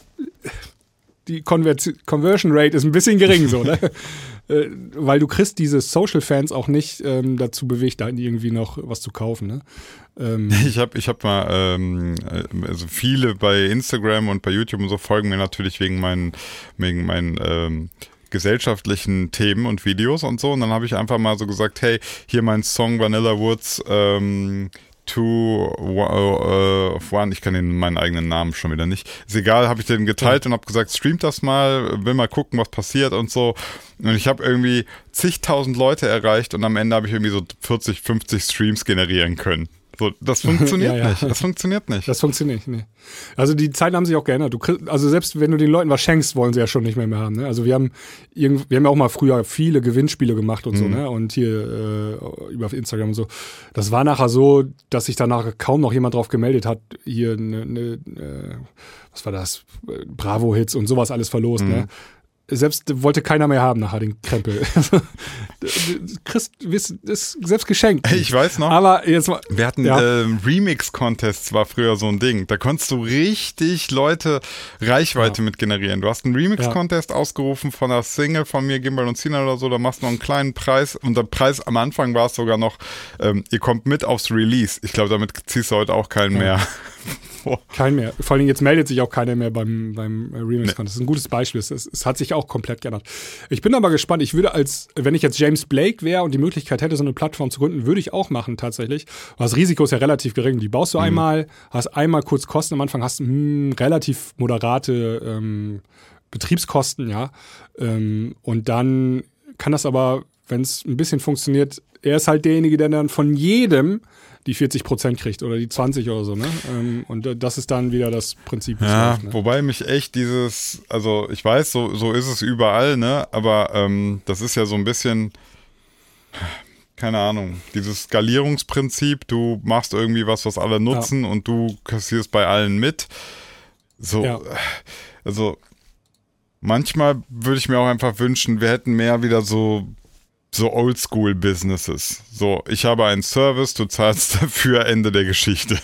die Conver- Conversion Rate ist ein bisschen gering, so, ne? Weil du kriegst diese Social-Fans auch nicht ähm, dazu bewegt, da irgendwie noch was zu kaufen, ne? Ähm
ich habe ich hab mal, ähm, also viele bei Instagram und bei YouTube und so folgen mir natürlich wegen meinen, wegen meinen ähm, gesellschaftlichen Themen und Videos und so. Und dann habe ich einfach mal so gesagt, hey, hier mein Song Vanilla Woods, ähm, Two uh, of One, ich kann den meinen eigenen Namen schon wieder nicht. Ist egal, habe ich den geteilt ja. und habe gesagt, streamt das mal, will mal gucken, was passiert und so. Und ich habe irgendwie zigtausend Leute erreicht und am Ende habe ich irgendwie so vierzig, fünfzig Streams generieren können. So, das funktioniert ja, ja. nicht. Das funktioniert nicht.
Das funktioniert nicht, nee. Also die Zeiten haben sich auch geändert. Du kriegst, also selbst wenn du den Leuten was schenkst, wollen sie ja schon nicht mehr, mehr haben. Ne? Also wir haben irgend, wir haben ja auch mal früher viele Gewinnspiele gemacht und mhm. so, ne? Und hier äh, über Instagram und so. Das war nachher so, dass sich danach kaum noch jemand drauf gemeldet hat, hier eine, ne, äh, was war das? Bravo-Hits und sowas alles verlost, mhm. ne? Selbst wollte keiner mehr haben nachher den Krempel. Christ ist selbst geschenkt.
Ich weiß noch.
Aber jetzt mal,
wir hatten ja. ähm, Remix-Contests, war früher so ein Ding. Da konntest du richtig Leute Reichweite ja. mit generieren. Du hast einen Remix-Contest ja. ausgerufen von einer Single von mir, Gimbal und Sina oder so. Da machst du noch einen kleinen Preis. Und der Preis am Anfang war es sogar noch, ähm, ihr kommt mit aufs Release. Ich glaube, damit ziehst du heute auch keinen ja. mehr.
Kein mehr. Vor allem jetzt meldet sich auch keiner mehr beim, beim Remix-Contest. Nee. Das ist ein gutes Beispiel. Es, es hat sich auch komplett geändert. Ich bin aber gespannt. Ich würde als, wenn ich jetzt James Blake wäre und die Möglichkeit hätte, so eine Plattform zu gründen, würde ich auch machen tatsächlich. Aber das Risiko ist ja relativ gering. Die baust du mhm. einmal, hast einmal kurz Kosten am Anfang, hast hm, relativ moderate ähm, Betriebskosten, ja. Ähm, und dann kann das aber, wenn es ein bisschen funktioniert, er ist halt derjenige, der dann von jedem die vierzig Prozent kriegt oder die zwanzig oder so, ne? Und das ist dann wieder das Prinzip.
Ja,
läuft, ne?
Wobei mich echt dieses, also ich weiß, so, so ist es überall, ne? Aber ähm, das ist ja so ein bisschen, keine Ahnung, dieses Skalierungsprinzip, du machst irgendwie was, was alle nutzen ja. und du kassierst bei allen mit. So, ja. also manchmal würde ich mir auch einfach wünschen, wir hätten mehr wieder so so Oldschool-Businesses. So, ich habe einen Service, du zahlst dafür, Ende der Geschichte.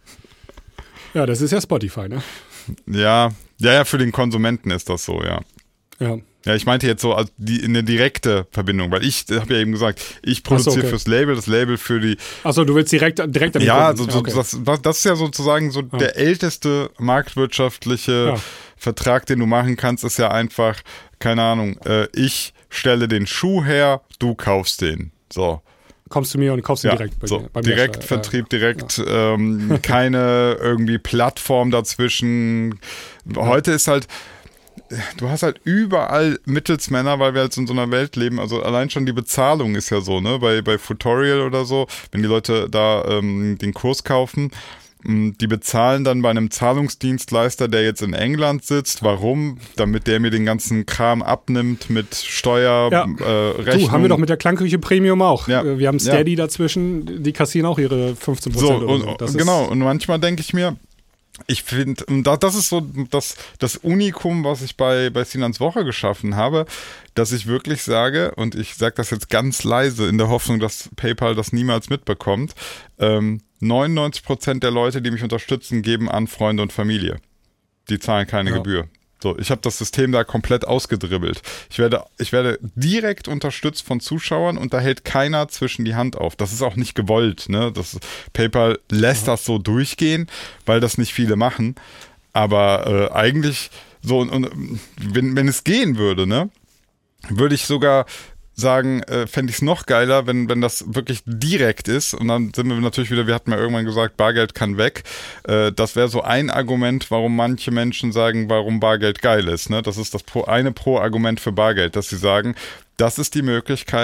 Ja, das ist ja Spotify, ne?
Ja, ja, ja, für den Konsumenten ist das so, ja.
Ja.
Ja, ich meinte jetzt so also die, eine direkte Verbindung, weil ich habe ja eben gesagt, ich produziere so, okay. fürs Label, das Label für die...
Achso, du willst direkt, direkt damit
Ja, so, so, okay. das, das ist ja sozusagen so ja. der älteste marktwirtschaftliche ja. Vertrag, den du machen kannst, ist ja einfach, keine Ahnung, äh, ich stelle den Schuh her, du kaufst den. So.
Kommst zu mir und kaufst ihn
ja,
direkt bei
so,
mir. Bei
Direktvertrieb, ja. direkt ja. Ähm, keine irgendwie Plattform dazwischen. Heute ist halt, du hast halt überall Mittelsmänner, weil wir halt in so einer Welt leben. Also allein schon die Bezahlung ist ja so, ne? Bei, bei Futorial oder so, wenn die Leute da ähm, den Kurs kaufen, die bezahlen dann bei einem Zahlungsdienstleister, der jetzt in England sitzt. Warum? Damit der mir den ganzen Kram abnimmt mit Steuer, ja. äh, Rechnung.
Du, haben wir doch mit der Klangküche Premium auch. Ja. Wir haben Steady ja. dazwischen, die kassieren auch ihre fünfzehn Prozent.
So, und, oder so. Genau, und manchmal denke ich mir, ich finde, das ist so das, das Unikum, was ich bei, bei Sinans Woche geschaffen habe, dass ich wirklich sage, und ich sage das jetzt ganz leise in der Hoffnung, dass PayPal das niemals mitbekommt, ähm, neunundneunzig Prozent der Leute, die mich unterstützen, geben an Freunde und Familie. Die zahlen keine ja. Gebühr. So, ich habe das System da komplett ausgedribbelt. Ich werde, ich werde direkt unterstützt von Zuschauern und da hält keiner zwischen die Hand auf. Das ist auch nicht gewollt, ne? Das, PayPal lässt ja. das so durchgehen, weil das nicht viele machen. Aber äh, eigentlich so, und, und wenn, wenn es gehen würde, ne, würde ich sogar sagen, äh, fände ich es noch geiler, wenn, wenn das wirklich direkt ist. Und dann sind wir natürlich wieder, wir hatten ja irgendwann gesagt, Bargeld kann weg. Äh, das wäre so ein Argument, warum manche Menschen sagen, warum Bargeld geil ist. Ne? Das ist das Pro, eine Pro-Argument für Bargeld, dass sie sagen, das ist die Möglichkeit,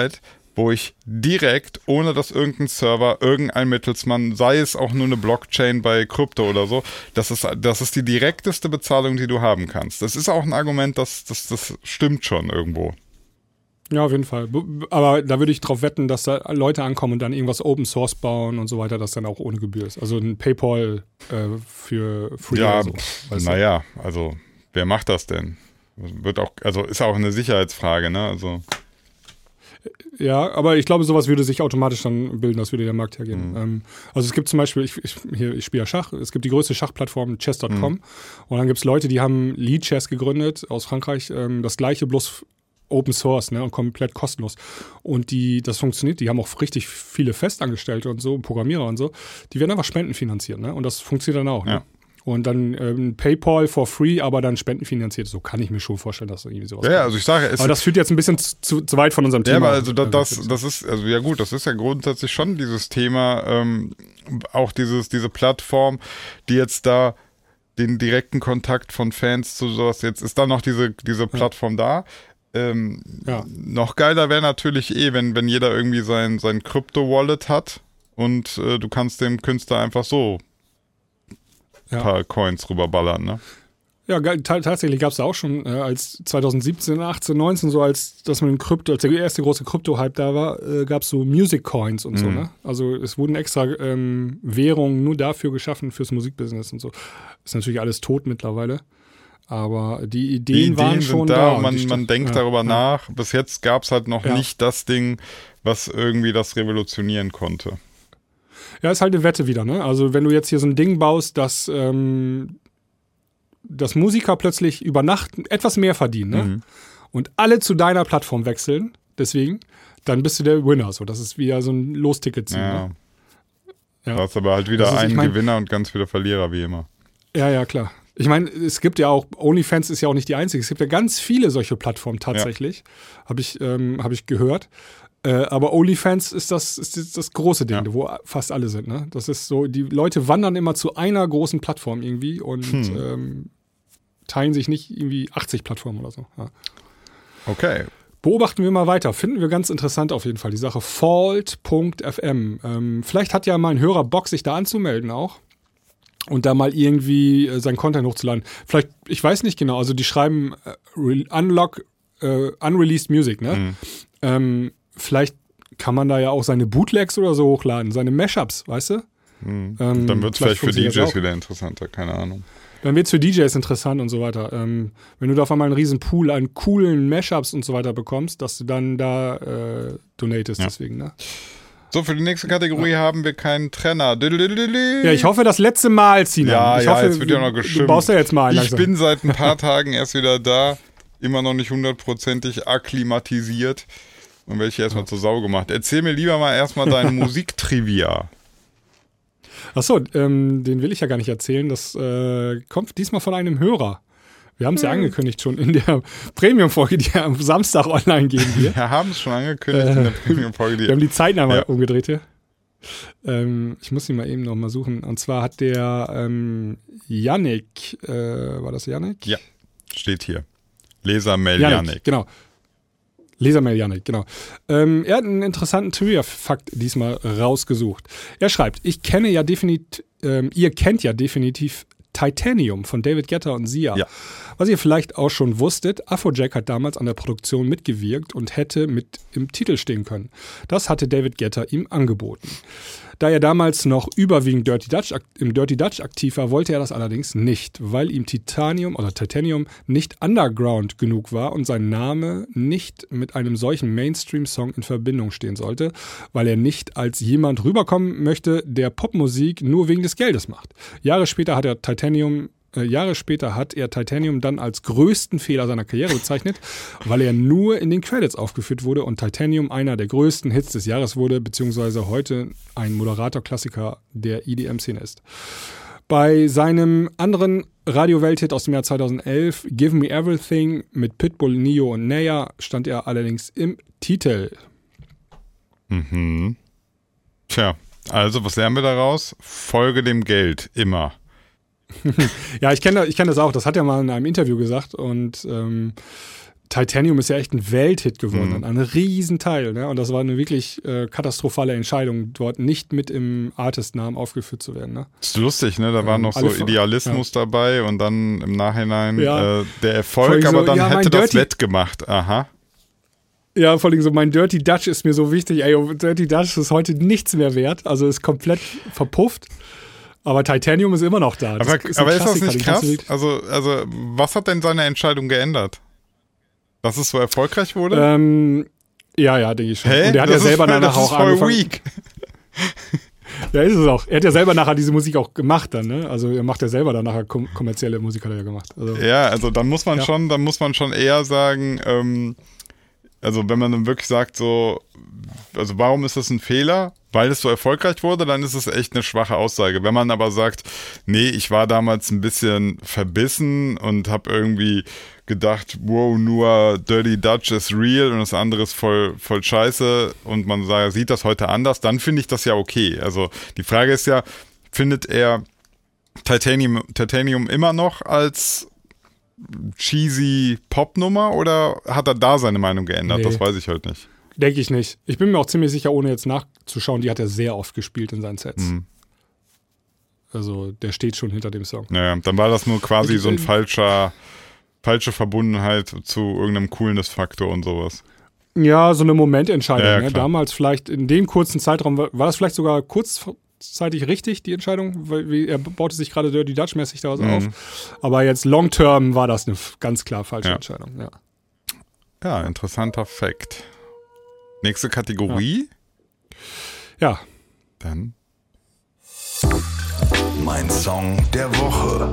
wo ich direkt, ohne dass irgendein Server, irgendein Mittelsmann, sei es auch nur eine Blockchain bei Krypto oder so, das ist, das ist die direkteste Bezahlung, die du haben kannst. Das ist auch ein Argument, das, das, das stimmt schon irgendwo.
Ja, auf jeden Fall. Aber da würde ich drauf wetten, dass da Leute ankommen und dann irgendwas Open Source bauen und so weiter, das dann auch ohne Gebühr ist. Also ein PayPal äh, für Free
ja,
oder so.
Naja, also wer macht das denn? Wird auch, also ist auch eine Sicherheitsfrage, ne? Also
ja, aber ich glaube, sowas würde sich automatisch dann bilden, das würde der Markt hergeben. Mhm. Ähm, also es gibt zum Beispiel, ich, ich, hier, ich spiele ja Schach, es gibt die größte Schachplattform chess Punkt com mhm. und dann gibt es Leute, die haben Lead Chess gegründet aus Frankreich, ähm, das gleiche bloß Open Source, ne, und komplett kostenlos. Und die, das funktioniert, die haben auch richtig viele Festangestellte und so, Programmierer und so, die werden einfach spendenfinanziert, ne, und das funktioniert dann auch, ne?
Ja.
Und dann ähm, PayPal for free, aber dann spendenfinanziert. So kann ich mir schon vorstellen, dass irgendwie sowas
Ja, ja, also ich sage, es
aber das führt jetzt ein bisschen zu, zu weit von unserem
ja,
Thema.
Ja, aber also das, das, das ist, also ja gut, das ist ja grundsätzlich schon dieses Thema, ähm, auch dieses, diese Plattform, die jetzt da den direkten Kontakt von Fans zu sowas, jetzt ist da noch diese, diese Plattform ja. da. Ähm, ja. Noch geiler wäre natürlich eh, wenn, wenn jeder irgendwie sein, sein Krypto-Wallet hat und äh, du kannst dem Künstler einfach so ein ja. paar Coins rüberballern, ne?
Ja, t- tatsächlich gab es da auch schon, äh, als zwanzig siebzehn, achtzehn, neunzehn, so als das mit dem Krypto, als der erste große Krypto-Hype da war, äh, gab es so Music Coins und mhm. so, ne? Also es wurden extra ähm, Währungen nur dafür geschaffen, fürs Musikbusiness und so. Ist natürlich alles tot mittlerweile. Aber die Ideen, die Ideen waren schon da.
da. Man, man Stadt, denkt ja, darüber ja. nach. Bis jetzt gab es halt noch ja. nicht das Ding, was irgendwie das revolutionieren konnte.
Ja, ist halt eine Wette wieder, ne? Also wenn du jetzt hier so ein Ding baust, dass, ähm, dass Musiker plötzlich über Nacht etwas mehr verdienen, ne? Mhm. Und alle zu deiner Plattform wechseln, deswegen, dann bist du der Winner. So, das ist wieder so ein Losticket ziehen.
Ja.
Ne? Ja.
Du hast aber halt wieder
ist,
einen
ich mein,
Gewinner und ganz viele Verlierer, wie immer.
Ja, ja, klar. Ich meine, es gibt ja auch, OnlyFans ist ja auch nicht die einzige, es gibt ja ganz viele solche Plattformen tatsächlich, ja. habe ich, ähm, hab ich gehört. Äh, aber OnlyFans ist das, ist das, das große Ding, ja. wo fast alle sind. Ne? Das ist so, die Leute wandern immer zu einer großen Plattform irgendwie und hm. ähm, teilen sich nicht irgendwie achtzig Plattformen oder so. Ja.
Okay.
Beobachten wir mal weiter. Finden wir ganz interessant auf jeden Fall die Sache. Fault Punkt f m. Ähm, vielleicht hat ja mal ein Hörer Bock, sich da anzumelden auch. Und da mal irgendwie äh, sein Content hochzuladen. Vielleicht, ich weiß nicht genau, also die schreiben äh, Unlock, äh, Unreleased Music, ne? Mhm. Ähm, vielleicht kann man da ja auch seine Bootlegs oder so hochladen, seine Mashups, weißt du?
Mhm. Ähm, Dann wird es vielleicht, vielleicht für D Js wieder interessanter, keine Ahnung.
Dann wird es für D Js interessant und so weiter. Ähm, wenn du da auf einmal einen riesen Pool an coolen Mashups und so weiter bekommst, dass du dann da äh, donatest, ja. deswegen, ne?
So, für die nächste Kategorie ja. haben wir keinen Trenner.
Ja, ich hoffe, das letzte Mal, Sinan.
Ja,
ich
ja,
hoffe,
jetzt wird ja noch geschimpft.
Du baust ja jetzt mal ein.
Ich bin seit ein paar Tagen erst wieder da, immer noch nicht hundertprozentig akklimatisiert und welche erstmal zur Sau gemacht. Erzähl mir lieber mal erstmal deinen Musiktrivia.
Achso, ähm, den will ich ja gar nicht erzählen. Das äh, kommt diesmal von einem Hörer. Wir haben es ja angekündigt schon in der Premium-Folge, die ja am Samstag online gehen hier.
Wir haben es schon angekündigt äh, in der Premium-Folge.
Wir haben die Zeiten einmal ja. umgedreht hier. Ähm, ich muss ihn mal eben noch mal suchen. Und zwar hat der ähm, Yannick, äh, war das Yannick?
Ja, steht hier. Lesermail Yannick. Yannick.
Genau. Lesermail Yannick, genau. Ähm, er hat einen interessanten Trivia-Fakt diesmal rausgesucht. Er schreibt, ich kenne ja definitiv, ähm, ihr kennt ja definitiv Titanium von David Guetta und Sia.
Ja.
Was ihr vielleicht auch schon wusstet, Afrojack hat damals an der Produktion mitgewirkt und hätte mit im Titel stehen können. Das hatte David Guetta ihm angeboten. Da er damals noch überwiegend Dirty Dutch, im Dirty Dutch aktiv war, wollte er das allerdings nicht, weil ihm Titanium oder Titanium nicht underground genug war und sein Name nicht mit einem solchen Mainstream-Song in Verbindung stehen sollte, weil er nicht als jemand rüberkommen möchte, der Popmusik nur wegen des Geldes macht. Jahre später hat er Titanium Äh, Jahre später hat er Titanium dann als größten Fehler seiner Karriere bezeichnet, weil er nur in den Credits aufgeführt wurde und Titanium einer der größten Hits des Jahres wurde, beziehungsweise heute ein Moderator-Klassiker der E D M-Szene ist. Bei seinem anderen Radio-Welt-Hit aus dem Jahr zweitausendelf, Give Me Everything mit Pitbull, Neo und Naya, stand er allerdings im Titel.
Mhm. Tja, also was lernen wir daraus? Folge dem Geld, immer.
Ja, ich kenne ich kenn das auch. Das hat er mal in einem Interview gesagt. Und ähm, Titanium ist ja echt ein Welthit geworden,
Mhm.
ein Riesenteil. Ne? Und das war eine wirklich äh, katastrophale Entscheidung, dort nicht mit im Artist-Namen aufgeführt zu werden. Ne?
Ist lustig, ne? Da war
Ähm,
noch so
alle Ver-
Idealismus dabei und dann im Nachhinein
Ja.
äh, der Erfolg,
Vor allem
aber
so,
dann
ja, mein
hätte das
Dirty-
wettgemacht. Aha.
Ja, vor allem so, mein Dirty Dutch ist mir so wichtig. Ey, Dirty Dutch ist heute nichts mehr wert, also ist komplett verpufft. Aber Titanium ist immer noch da. Das
Aber,
ein
aber ist das
Klassiker,
nicht
den kannst
krass?
du wirklich-
Also, also, was hat denn seine Entscheidung geändert? Dass es so erfolgreich wurde?
Ähm, ja, ja, denke ich schon.
Hä?
Und der hat
das
ja selber
ist, voll-
danach
das ist
auch
voll
angefangen.
weak.
Ja, ist es auch. Er hat ja selber nachher diese Musik auch gemacht dann, ne? Also er macht ja selber dann nachher kom- kommerzielle Musik hat er ja gemacht. Also,
Ja, also dann muss man
Ja.
schon, dann muss man schon eher sagen, ähm, also wenn man dann wirklich sagt so, also warum ist das ein Fehler? Weil es so erfolgreich wurde, dann ist es echt eine schwache Aussage. Wenn man aber sagt, nee, ich war damals ein bisschen verbissen und habe irgendwie gedacht, wow, nur Dirty Dutch ist real und das andere ist voll, voll scheiße und man sagt, sieht das heute anders, dann finde ich das ja okay. Also die Frage ist ja, findet er Titanium, Titanium immer noch als cheesy Popnummer oder hat er da seine Meinung geändert?
Nee.
Das weiß ich halt nicht.
denke ich nicht. Ich bin mir auch ziemlich sicher, ohne jetzt nachzuschauen, die hat er sehr oft gespielt in seinen Sets.
Mhm.
Also der steht schon hinter dem Song.
Naja, dann war das nur quasi
Ich-
so ein falscher, falsche Verbundenheit zu irgendeinem Coolness-Faktor und sowas.
Ja, so eine Momententscheidung.
Ja, ja,
ne?
klar.
Damals vielleicht in dem kurzen Zeitraum, war, war das vielleicht sogar kurzzeitig richtig, die Entscheidung? Weil wie, er baute sich gerade Dirty Dutch-mäßig da was
Mhm.
auf. Aber jetzt long-term war das eine f- ganz klar falsche
Ja.
Entscheidung. Ja.
Ja, interessanter Fact. Nächste Kategorie.
ja,
Dann.
Mein Song der Woche.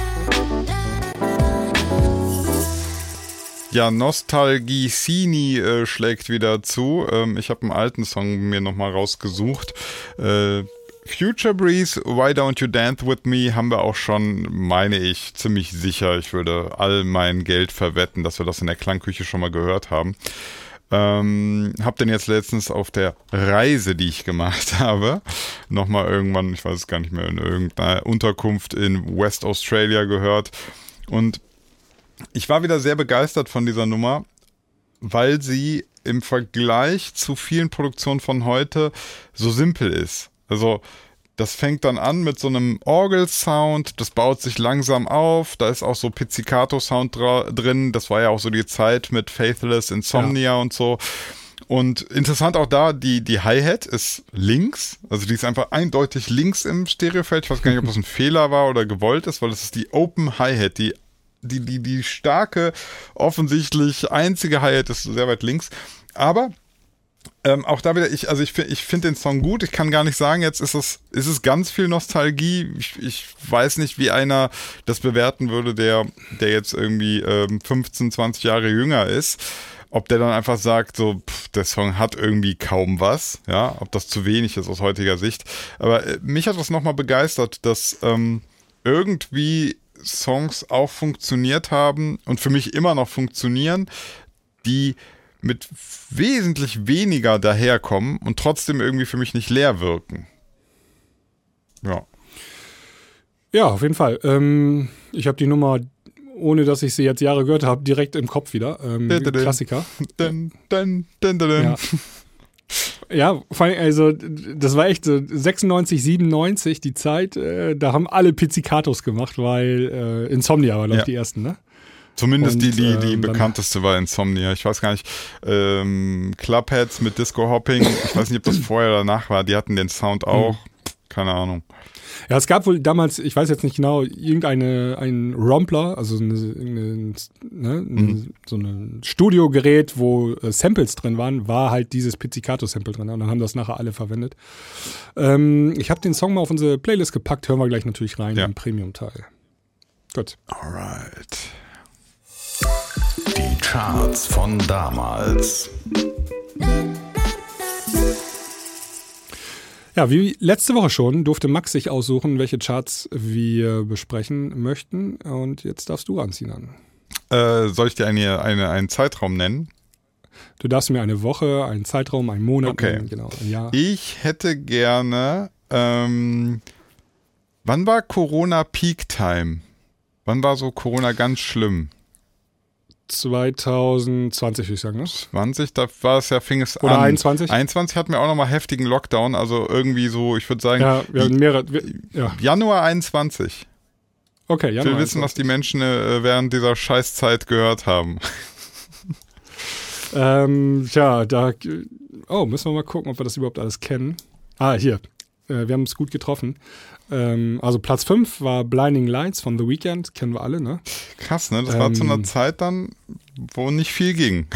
Ja, Nostalgie Cini äh, schlägt wieder zu. Ähm, ich habe einen alten Song mir nochmal rausgesucht. Äh, Future Breeze, Why Don't You Dance With Me haben wir auch schon, meine ich, ziemlich sicher. Ich würde all mein Geld verwetten, dass wir das in der Klangküche schon mal gehört haben. Ähm, hab den jetzt letztens auf der Reise, die ich gemacht habe, nochmal irgendwann, ich weiß es gar nicht mehr, in irgendeiner Unterkunft in West Australia gehört. Und ich war wieder sehr begeistert von dieser Nummer, weil sie im Vergleich zu vielen Produktionen von heute so simpel ist. Also das fängt dann an mit so einem Orgel-Sound, das baut sich langsam auf, da ist auch so Pizzicato-Sound dra- drin, das war ja auch so die Zeit mit Faithless, Insomnia und so. Und interessant auch da, die, die Hi-Hat ist links, also die ist einfach eindeutig links im Stereofeld. Ich weiß gar nicht, ob das ein Fehler war oder gewollt ist, weil das ist die Open Hi-Hat, die Die, die, die starke, offensichtlich einzige Hi-Hat ist sehr weit links. Aber ähm, auch da wieder, ich, also ich, ich finde den Song gut. Ich kann gar nicht sagen, jetzt ist es, ist es ganz viel Nostalgie. Ich, ich weiß nicht, wie einer das bewerten würde, der, der jetzt irgendwie ähm, fünfzehn, zwanzig Jahre jünger ist. Ob der dann einfach sagt, so, pff, der Song hat irgendwie kaum was. Ja, ob das zu wenig ist aus heutiger Sicht. Aber äh, mich hat das nochmal begeistert, dass ähm, irgendwie Songs auch funktioniert haben und für mich immer noch funktionieren, die mit wesentlich weniger daherkommen und trotzdem irgendwie für mich nicht leer wirken. Ja.
ja, auf jeden Fall. Ähm, ich habe die Nummer, ohne dass ich sie jetzt Jahre gehört habe, direkt im Kopf wieder. Ähm,
Dun, dun, dun.
Klassiker.
Dun, dun, dun, dun, dun.
Ja. Ja, vor allem, also das war echt so sechsundneunzig, siebenundneunzig die Zeit, äh, da haben alle Pizzicatos gemacht, weil äh, Insomnia war, glaube ich,
Ja.
die ersten, ne?
Zumindest
Und,
die, die, die
ähm, dann-
bekannteste war Insomnia. Ich weiß gar nicht, ähm, Clubheads mit Disco Hopping, ich weiß nicht, ob das vorher oder danach war, die hatten den Sound auch. Keine Ahnung.
Ja, es gab wohl damals, ich weiß jetzt nicht genau, irgendeine ein Rompler, also eine, eine, ne,
Mhm.
so ein Studiogerät, wo äh, Samples drin waren, war halt dieses Pizzicato-Sample drin. Und dann haben das nachher alle verwendet. Ähm, ich habe den Song mal auf unsere Playlist gepackt, hören wir gleich natürlich rein
Ja.
im Premium-Teil. Gut.
Alright.
Die Charts von damals.
Ja, wie letzte Woche schon, durfte Max sich aussuchen, welche Charts wir besprechen möchten. Und jetzt darfst du anziehen an.
Äh, soll ich dir eine, eine, einen Zeitraum nennen?
Du darfst mir eine Woche, einen Zeitraum, einen Monat
Okay.
nennen, genau, ein Jahr.
Ich hätte gerne, ähm, wann war Corona Peak Time? Wann war so Corona ganz schlimm?
zwanzig zwanzig würde ich sagen, ne?
zwanzig, da war es ja, fing es
Oder
an.
einundzwanzig?
einundzwanzig hatten wir auch nochmal heftigen Lockdown, also irgendwie so, ich würde sagen,
Ja, wir hatten mehrere. Wir, ja.
Januar einundzwanzig.
Okay, Januar.
Ich will wissen, was die Menschen äh, während dieser Scheißzeit gehört haben.
Ähm, ja, da. Oh, müssen wir mal gucken, ob wir das überhaupt alles kennen. Ah, hier. Äh, wir haben es gut getroffen. Ähm, also Platz fünf war Blinding Lights von The Weeknd, kennen wir alle, ne?
Krass, ne? Das ähm, war zu einer Zeit dann, wo nicht viel ging.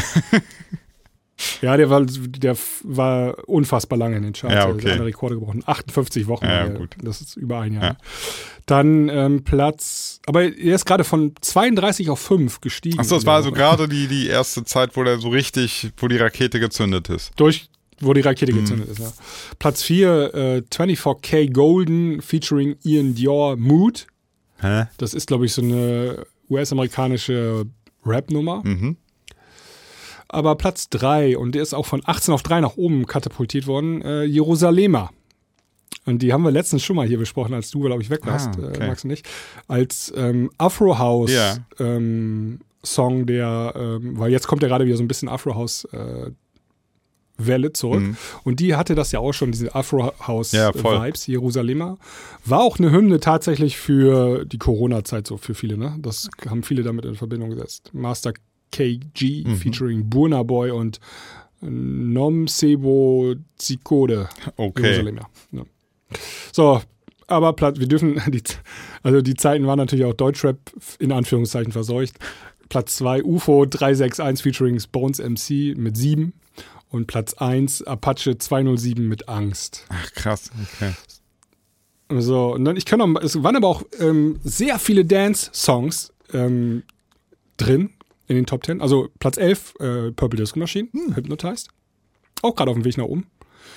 Ja, der war, der war unfassbar lange in den Charts.
Ja, okay.
Der hat alle Rekorde gebrochen. achtundfünfzig Wochen.
Ja,
der,
gut.
Das ist über ein Jahr.
Ja.
Dann ähm, Platz, aber er ist gerade von zweiunddreißig auf fünf gestiegen.
Achso, es war also gerade die, die erste Zeit, wo der so richtig, wo die Rakete gezündet ist.
Durch, wo die Rakete gezündet mhm. ist, ja. Platz vier, äh, vierundzwanzig K Golden featuring Ian Dior Mood.
Hä?
Das ist, glaube ich, so eine U S-amerikanische Rap-Nummer.
Mhm.
Aber Platz drei, und der ist auch von achtzehn auf drei nach oben katapultiert worden, äh, Jerusalemer. Und die haben wir letztens schon mal hier besprochen, als du, glaube ich, weg warst,
ah, okay.
äh, Max und ich. Als ähm, Afro-House
ja.
ähm, Song, der, ähm, weil jetzt kommt ja gerade wieder so ein bisschen Afro-House äh, Welle zurück. Mhm. Und die hatte das ja auch schon, diese Afro-House-Vibes, ja, Jerusalemer. War auch eine Hymne tatsächlich für die Corona-Zeit so für viele, ne? Das haben viele damit in Verbindung gesetzt. Master K G mhm. featuring Burna Boy und Nom Sebo Zikode.
Okay.
Jerusalemer. Ja. So, aber wir dürfen, die, also die Zeiten waren natürlich auch Deutschrap in Anführungszeichen verseucht. Platz zwei U F O drei sechs eins featuring Bones M C mit sieben. Und Platz eins Apache zweihundertsieben mit Angst.
Ach, krass, okay.
So, und dann, ich kann noch, es waren aber auch ähm, sehr viele Dance-Songs ähm, drin in den Top Ten. Also Platz elf, äh, Purple Disco Machine, hm. Hypnotized. Auch gerade auf dem Weg nach oben.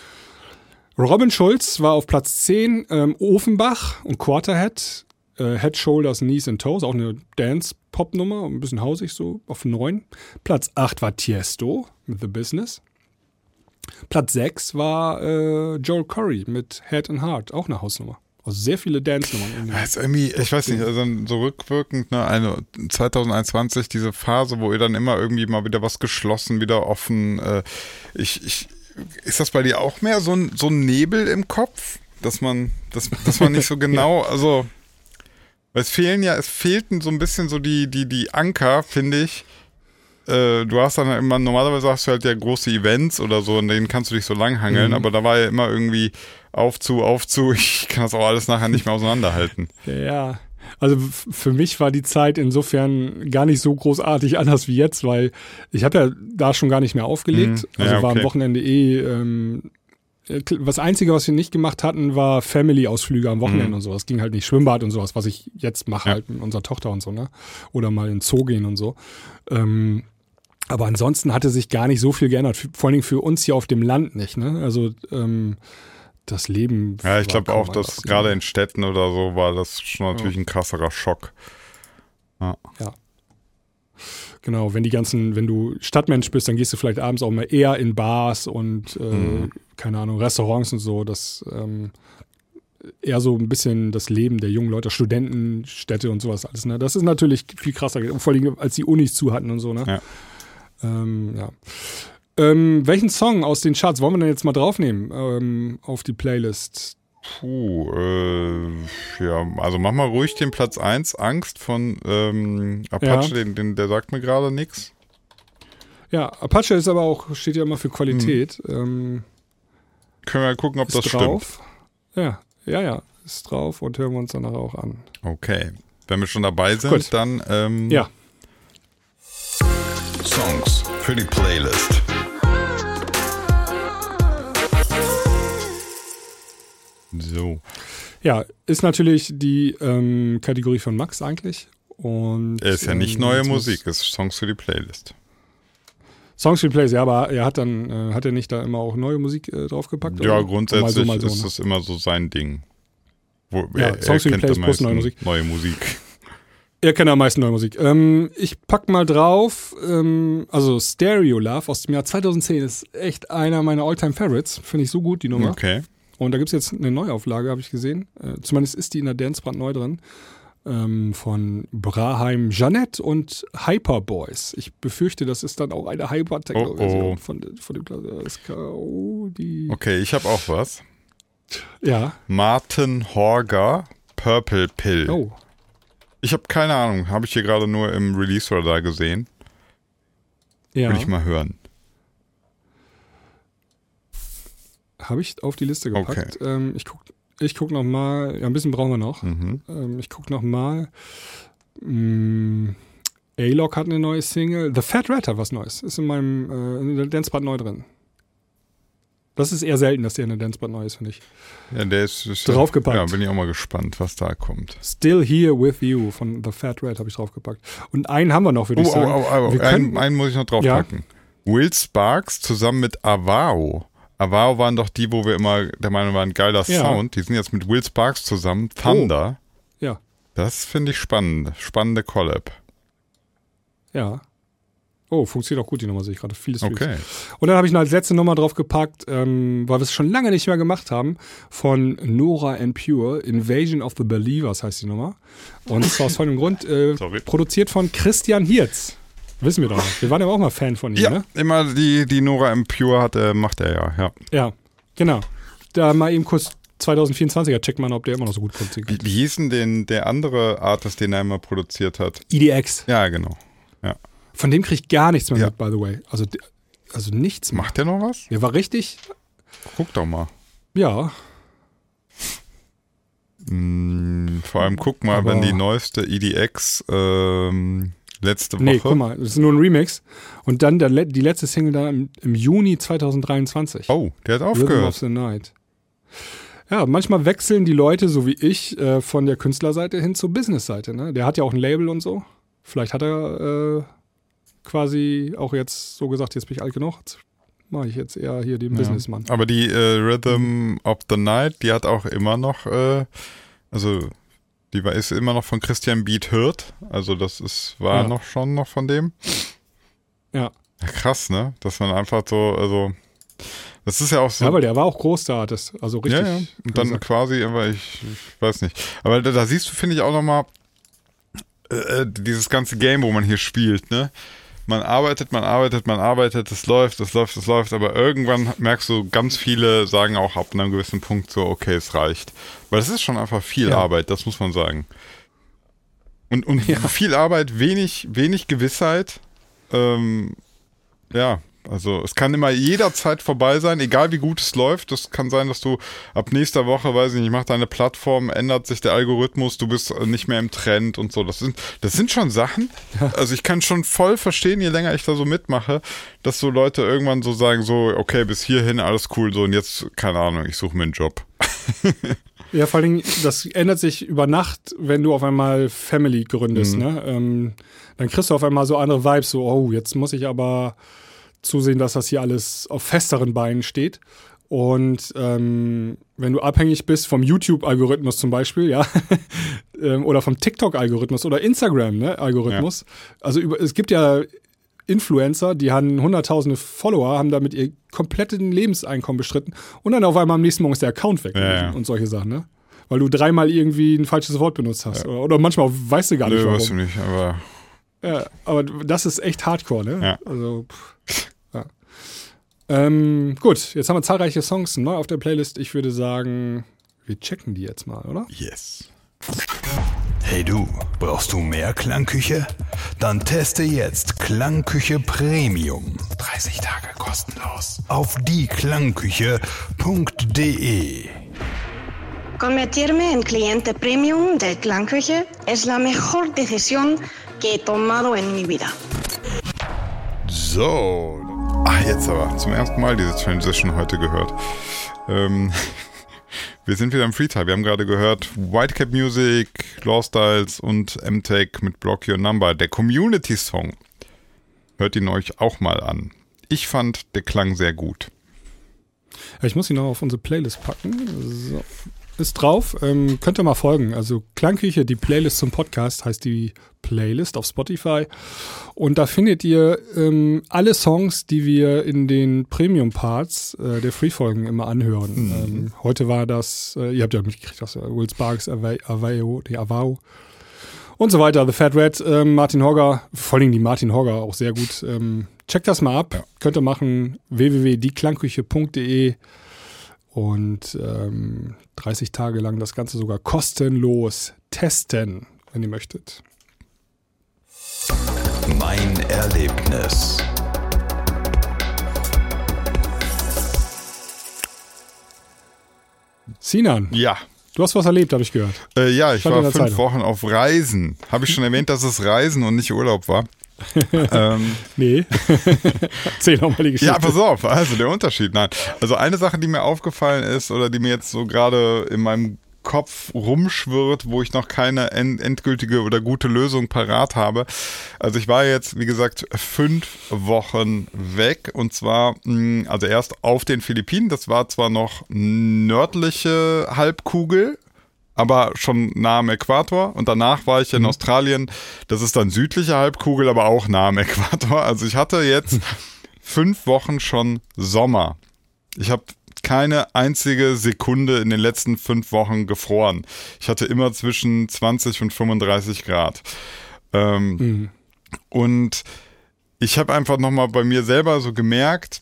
Robin Schulz war auf Platz zehn, ähm, Ofenbach und Quarterhead, äh, Head, Shoulders, Knees and Toes, auch eine Dance-Pop-Nummer, ein bisschen hausig so, auf neun. Platz acht war Tiesto mit The Business. Platz sechs war äh, Joel Corey mit Head and Heart, auch eine Hausnummer. Also sehr viele Dance-Nummern.
Also irgendwie, ich weiß nicht, also so rückwirkend, ne, eine zwanzig einundzwanzig, diese Phase, wo ihr dann immer irgendwie mal wieder was geschlossen, wieder offen. Äh, ich, ich, ist das bei dir auch mehr so ein, so ein Nebel im Kopf, dass man, dass, dass man nicht so genau, also, weil es fehlen ja, es fehlten so ein bisschen so die, die, die Anker, finde ich. Du hast dann immer, normalerweise hast du halt ja große Events oder so, in denen kannst du dich so langhangeln, mhm. aber da war ja immer irgendwie auf zu, auf zu, ich kann das auch alles nachher nicht mehr auseinanderhalten.
Ja, also f- für mich war die Zeit insofern gar nicht so großartig anders wie jetzt, weil ich habe ja da schon gar nicht mehr aufgelegt,
mhm. ja,
also war
okay.
am Wochenende eh, ähm, das Einzige, was wir nicht gemacht hatten, war Family-Ausflüge am Wochenende mhm. und sowas. Ging halt nicht Schwimmbad und sowas, was ich jetzt mache
ja.
halt mit unserer Tochter und so, ne? Oder mal in den Zoo gehen und so. Ähm, Aber ansonsten hatte sich gar nicht so viel geändert, vor allen Dingen für uns hier auf dem Land nicht. Ne? Also ähm, das Leben.
Ja, ich glaube auch, dass gerade in Städten oder so war das schon natürlich ja. ein krasserer Schock. Ja.
ja. Genau, wenn die ganzen, wenn du Stadtmensch bist, dann gehst du vielleicht abends auch mal eher in Bars und äh, mhm. keine Ahnung, Restaurants und so. Das ähm, eher so ein bisschen das Leben der jungen Leute, Studentenstädte und sowas alles. Ne? Das ist natürlich viel krasser, vor allem als die Unis zu hatten und so. Ne?
Ja.
Ähm, ja. Ähm, welchen Song aus den Charts wollen wir denn jetzt mal draufnehmen ähm, auf die Playlist?
Puh, äh, ja, also mach mal ruhig den Platz eins, Angst von ähm, Apache, ja. den, den, der sagt mir gerade nichts.
Ja, Apache ist aber auch, steht ja immer für Qualität. Hm. Ähm,
Können wir gucken, ob das
drauf.
stimmt.
Ja, ja, ja, ist drauf und hören wir uns danach auch an.
Okay, wenn wir schon dabei sind,
Gut.
dann ähm,
ja.
Songs für die Playlist.
So.
Ja, ist natürlich die ähm, Kategorie von Max eigentlich. Und
ist ja nicht
ähm,
neue Musik, ist Songs für die Playlist.
Songs für die Playlist, ja, aber er hat dann, äh, hat er nicht da immer auch neue Musik äh, draufgepackt?
Ja,
oder?
grundsätzlich
so, so,
ist
ne?
das immer so sein Ding. Wo,
ja,
er,
Songs für die Playlist plus neue Musik.
Neue Musik.
Er kennt am meisten neue Musik. Ähm, ich pack mal drauf, ähm, also Stereo Love aus dem Jahr zweitausendzehn ist echt einer meiner All-Time-Favorites. Finde ich so gut, die Nummer.
Okay.
Und da gibt es jetzt eine Neuauflage, habe ich gesehen. Äh, zumindest ist die in der Dancebrand neu drin. ähm, von Brahim Janet und Hyperboys. Ich befürchte, das ist dann auch eine Hyper-Techno-Version
oh, oh.
von, von dem Klassiker. Oh, die
Okay, ich habe auch was.
Ja.
Martin Horger, Purple Pill.
Oh.
Ich habe keine Ahnung, habe ich hier gerade nur im Release-Radar gesehen.
Ja.
Will ich mal hören.
Habe ich auf die Liste gepackt.
Okay.
Ähm, ich gucke ich guck noch mal. Ja, ein bisschen brauchen wir noch.
Mhm.
Ähm, ich gucke noch mal. Mm, A-Lock hat eine neue Single. The Fat Rat hat was Neues. Ist in meinem äh, in der Dancebud neu drin. Das ist eher selten, dass der in der Dancebud neu ist, finde ich.
Ja, der ist, ist
Draufgepackt.
Ja, bin ich auch mal gespannt, was da kommt.
Still Here With You von The Fat Rat habe ich draufgepackt. Und einen haben wir noch, würde
Oh,
ich sagen.
oh, oh, oh.
Wir
Einen,
können,
einen muss ich noch draufpacken. Ja. Will Sparks zusammen mit Avao. Avao waren doch die, wo wir immer der Meinung waren, geiler
Ja.
Sound. Die sind jetzt mit Will Sparks zusammen. Thunder.
Oh. Ja.
Das finde ich spannend. Spannende Collab.
Ja. Oh, funktioniert auch gut, die Nummer, sehe ich gerade. Viele Streams.
Okay.
Und dann habe ich noch als letzte Nummer draufgepackt, ähm, weil wir es schon lange nicht mehr gemacht haben, von Nora and Pure, Invasion of the Believers heißt die Nummer. Und zwar aus folgendem Grund, äh,
Sorry.
produziert von Christian Hirz. Wissen wir doch noch. Wir waren ja auch mal Fan von ihm,
Ja,
ne?
immer die, die Nora M. Pure hat, äh, macht er ja, ja.
Ja, genau. Da mal eben kurz zwanzig vierundzwanziger checkt man, ob der immer noch so gut produziert
Wie, wie hieß denn den, der andere Artist, den er immer produziert hat?
I D X.
Ja, genau. Ja.
Von dem kriege ich gar nichts mehr
Ja.
mit, by the way. Also, also nichts mehr.
Macht der noch was?
Der war richtig,
Guck doch mal.
ja.
Hm, vor allem guck mal,
Aber-
wenn die neueste E D X ähm, letzte Woche.
Nee, guck mal, das ist nur ein Remix. Und dann der, le- die letzte Single dann im, im Juni zwanzig dreiundzwanzig.
Oh, der hat
Rhythm of
aufgehört.
the Night. Ja, manchmal wechseln die Leute, so wie ich, äh, von der Künstlerseite hin zur Businessseite. Ne? Der hat ja auch ein Label und so. Vielleicht hat er äh, quasi auch jetzt so gesagt, jetzt bin ich alt genug. Jetzt mache ich jetzt eher hier den
Ja.
Businessmann.
Aber die äh, Rhythm of the Night, die hat auch immer noch, äh, also die war, ist immer noch von Christian Beat Hirt. Also das ist, war
Ja.
noch schon noch von dem.
Ja.
Ja, krass, ne? Dass man einfach so, also das ist ja auch so.
Ja, weil der war auch groß, der Artist. Also richtig.
Ja, ja. Und dann
gesagt.
quasi, aber ich, ich weiß nicht. Aber da, da siehst du, finde ich, auch nochmal äh, dieses ganze Game, wo man hier spielt, ne? Man arbeitet, man arbeitet, man arbeitet, es läuft, es läuft, es läuft, aber irgendwann merkst du, ganz viele sagen auch ab einem gewissen Punkt so, okay, es reicht. Weil es ist schon einfach viel
Ja.
Arbeit, das muss man sagen. Und, und
Ja.
viel Arbeit, wenig, wenig Gewissheit. Ähm, ja, also es kann immer jederzeit vorbei sein, egal wie gut es läuft. Das kann sein, dass du ab nächster Woche, weiß ich nicht, macht deine Plattform, ändert sich der Algorithmus, du bist nicht mehr im Trend und so. Das sind, das sind schon Sachen. Also ich kann schon voll verstehen, je länger ich da so mitmache, dass so Leute irgendwann so sagen, so, okay, bis hierhin alles cool, so und jetzt, keine Ahnung, ich suche mir einen Job.
Ja, vor allem, das ändert sich über Nacht, wenn du auf einmal Family gründest.
Mhm.
Ne? Ähm, dann kriegst du auf einmal so andere Vibes, so, oh, jetzt muss ich aber zusehen, dass das hier alles auf festeren Beinen steht. Und ähm, wenn du abhängig bist vom YouTube-Algorithmus zum Beispiel, ja, ähm, oder vom TikTok-Algorithmus oder Instagram-Algorithmus, also über, es gibt ja Influencer, die haben hunderttausende Follower, haben damit ihr kompletten Lebenseinkommen bestritten und dann auf einmal am nächsten Morgen ist der Account weg
Ja, ja.
und solche Sachen, ne? Weil du dreimal irgendwie ein falsches Wort benutzt hast.
Ja.
Oder, oder manchmal weißt du gar nicht,
Nö,
warum.
weißt du nicht, aber
Ja, aber das ist echt hardcore, ne?
Ja.
Also, pff, ja. Ähm, gut, jetzt haben wir zahlreiche Songs ne, auf der Playlist. Ich würde sagen, wir checken die jetzt mal, oder?
yes.
Hey du, brauchst du mehr Klangküche? Dann teste jetzt Klangküche Premium. dreißig Tage kostenlos. Auf die klangküche punkt de.
Convertirme en cliente premium del Klangküche es la mejor decisión que he tomado en mi vida.
So. Ah, jetzt aber. Zum ersten Mal diese Transition heute gehört. Ähm, wir sind wieder im Freetime. Wir haben gerade gehört Whitecap Music, Law Styles und M-Tech mit Block Your Number. Der Community-Song. Hört ihn euch auch mal an. Ich fand, der klang sehr gut.
Ja, ich muss ihn noch auf unsere Playlist packen. So. Ist drauf. Ähm, könnt ihr mal folgen. Also Klangküche, die Playlist zum Podcast, heißt die Playlist auf Spotify. Und da findet ihr ähm, alle Songs, die wir in den Premium-Parts äh, der Free-Folgen immer anhören.
Mhm.
Ähm, heute war das, äh, ihr habt ja mitgekriegt, das Will Sparks, Avao, nee, Avao. und so weiter. The Fat Red, ähm, Martin Hogger, vor allem die Martin Hogger auch sehr gut. Ähm, checkt das mal ab. Ja. Könnt ihr machen, w w w punkt die klangküche punkt d e und ähm, dreißig Tage lang das Ganze sogar kostenlos testen, wenn ihr möchtet.
Mein Erlebnis.
Sinan.
Ja.
Du hast was erlebt, habe ich gehört.
Äh, ja, ich
Stand
war
in der
fünf
Zeitung.
Wochen auf Reisen. Habe ich schon erwähnt, dass es Reisen und nicht Urlaub war? ähm,
Nee. Erzähl doch mal die Geschichte.
ja, pass auf, also der Unterschied. Nein. Also eine Sache, die mir aufgefallen ist oder die mir jetzt so gerade in meinem Kopf rumschwirrt, wo ich noch keine end- endgültige oder gute Lösung parat habe. Also ich war jetzt, wie gesagt, fünf Wochen weg und zwar, mh, also erst auf den Philippinen. Das war zwar noch nördliche Halbkugel, aber schon nah am Äquator. Und danach war ich in mhm. Australien. Das ist dann südliche Halbkugel, aber auch nah am Äquator. Also ich hatte jetzt fünf Wochen schon Sommer. Ich habe keine einzige Sekunde in den letzten fünf Wochen gefroren. Ich hatte immer zwischen zwanzig und fünfunddreißig Grad. Ähm, mhm. Und ich habe einfach nochmal bei mir selber so gemerkt,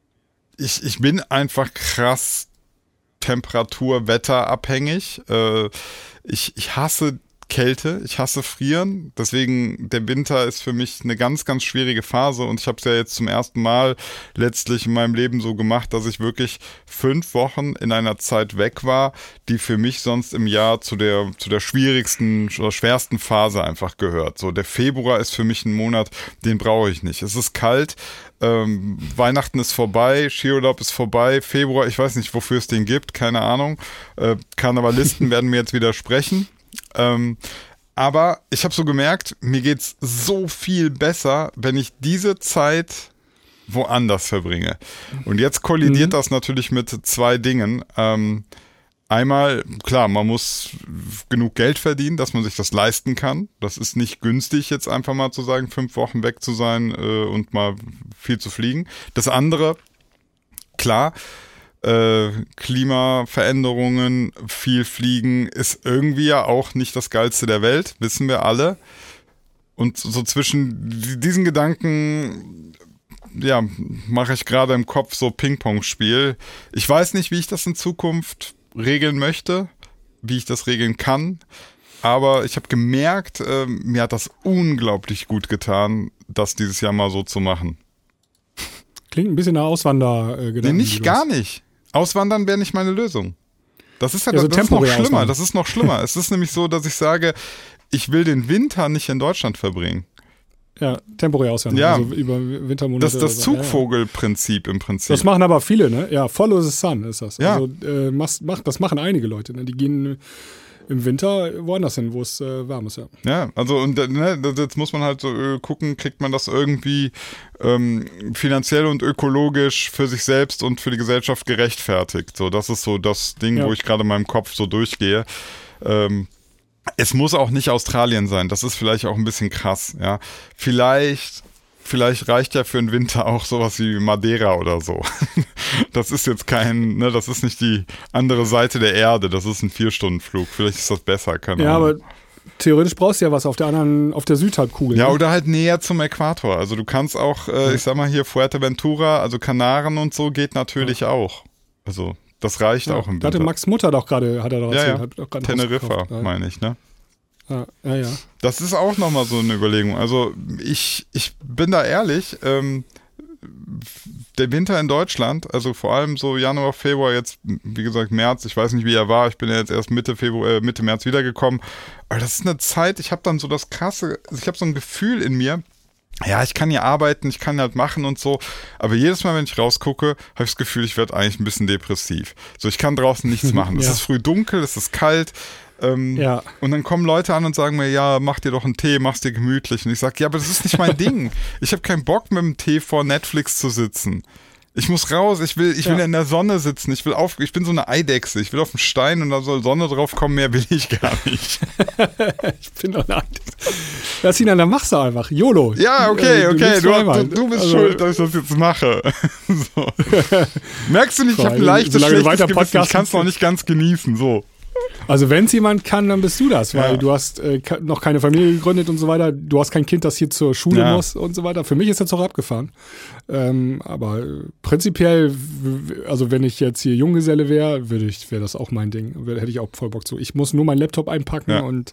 ich, ich bin einfach krass Temperatur-, Wetterabhängig. Äh, ich, ich hasse Kälte, ich hasse Frieren, deswegen der Winter ist für mich eine ganz, ganz schwierige Phase und ich habe es ja jetzt zum ersten Mal letztlich in meinem Leben so gemacht, dass ich wirklich fünf Wochen in einer Zeit weg war, die für mich sonst im Jahr zu der, zu der schwierigsten oder schwersten Phase einfach gehört. So, der Februar ist für mich ein Monat, den brauche ich nicht. Es ist kalt, ähm, Weihnachten ist vorbei, Skiurlaub ist vorbei, Februar, ich weiß nicht, wofür es den gibt, keine Ahnung. Äh, Karnevalisten werden mir jetzt widersprechen. Ähm, aber ich habe so gemerkt, mir geht's so viel besser, wenn ich diese Zeit woanders verbringe. Und jetzt kollidiert mhm. das natürlich mit zwei Dingen. Ähm, einmal, klar, man muss genug Geld verdienen, dass man sich das leisten kann. Das ist nicht günstig, jetzt einfach mal zu sagen, fünf Wochen weg zu sein äh, und mal viel zu fliegen. Das andere, klar, Äh, Klimaveränderungen, viel Fliegen ist irgendwie ja auch nicht das Geilste der Welt, wissen wir alle. Und so zwischen diesen Gedanken, ja, mache ich gerade im Kopf so Ping-Pong-Spiel. Ich weiß nicht, wie ich das in Zukunft regeln möchte, wie ich das regeln kann. Aber ich habe gemerkt, äh, mir hat das unglaublich gut getan, das dieses Jahr mal so zu machen.
Klingt ein bisschen nach Auswandergedanken.
Nee, nicht, gar nicht. Auswandern wäre nicht meine Lösung. Das ist ja, ja so das ist noch schlimmer. Auswandern. Das ist noch schlimmer. Es ist nämlich so, dass ich sage, ich will den Winter nicht in Deutschland verbringen.
Ja, temporär auswandern.
Ja,
also über Wintermonate.
Das ist das Zugvogelprinzip im Prinzip.
Das machen aber viele, ne? Ja, Follow the Sun ist das.
Ja.
Also, äh, mach, mach, das machen einige Leute, ne? Die gehen im Winter woanders hin, wo es äh, warm ist, ja.
Ja, also und ne, jetzt muss man halt so äh, gucken, kriegt man das irgendwie ähm, finanziell und ökologisch für sich selbst und für die Gesellschaft gerechtfertigt. So, das ist so das Ding, ja. wo ich gerade in meinem Kopf so durchgehe. Ähm, es muss auch nicht Australien sein, das ist vielleicht auch ein bisschen krass, ja. Vielleicht Vielleicht reicht ja für den Winter auch sowas wie Madeira oder so. Das ist jetzt kein, ne, das ist nicht die andere Seite der Erde, das ist ein Vier-Stunden-Flug. Vielleicht ist das besser, keine
ja,
Ahnung.
Ja, aber theoretisch brauchst du ja was auf der anderen, auf der Südhalbkugel.
Ja,
ne?
oder halt näher zum Äquator. Also du kannst auch, äh, ja. ich sag mal hier Fuerteventura, also Kanaren und so geht natürlich ja. auch. Also das reicht ja, auch im Winter.
Da hatte Max Mutter doch gerade, hat er doch erzählt.
Ja, ja.
Hat doch
Teneriffa, meine ich, ne?
Ja, ja, ja.
Das ist auch nochmal so eine Überlegung. Also ich, ich bin da ehrlich, ähm, der Winter in Deutschland, also vor allem so Januar, Februar, jetzt wie gesagt März, ich weiß nicht, wie er war, ich bin ja jetzt erst Mitte Februar, äh, Mitte März wiedergekommen, aber das ist eine Zeit, ich habe dann so das krasse, ich habe so ein Gefühl in mir, ja, ich kann hier arbeiten, ich kann halt machen und so, aber jedes Mal, wenn ich rausgucke, habe ich das Gefühl, ich werde eigentlich ein bisschen depressiv. So, ich kann draußen nichts machen. Es ja. ist früh dunkel, es ist kalt. Ähm, ja. Und dann kommen Leute an und sagen mir, ja, mach dir doch einen Tee, mach's dir gemütlich. Und ich sage, ja, aber das ist nicht mein Ding. Ich habe keinen Bock, mit dem Tee vor Netflix zu sitzen. Ich muss raus, ich will, ich will ja. in der Sonne sitzen, ich will auf, ich bin so eine Eidechse, ich will auf den Stein und da soll Sonne drauf kommen, mehr will ich gar nicht.
Ich bin doch eine Eidechse. Ja, Sinan, dann machst du einfach. YOLO.
Ja, okay, also, du okay, du, du, du bist also, schuld, dass ich das jetzt mache. So. Merkst du nicht, ich habe ein leichtes, schlechtes Gewissen, ich kann es noch nicht ganz genießen, so.
Also wenn es jemand kann, dann bist du das, weil
Ja.
du hast äh, ka- noch keine Familie gegründet und so weiter. Du hast kein Kind, das hier zur Schule
Ja.
muss und so weiter. Für mich ist das auch abgefahren. Ähm, aber äh, prinzipiell, w- also wenn ich jetzt hier Junggeselle wäre, würde ich, wäre das auch mein Ding. Wär, hätte ich auch voll Bock zu. Ich muss nur meinen Laptop einpacken
Ja.
und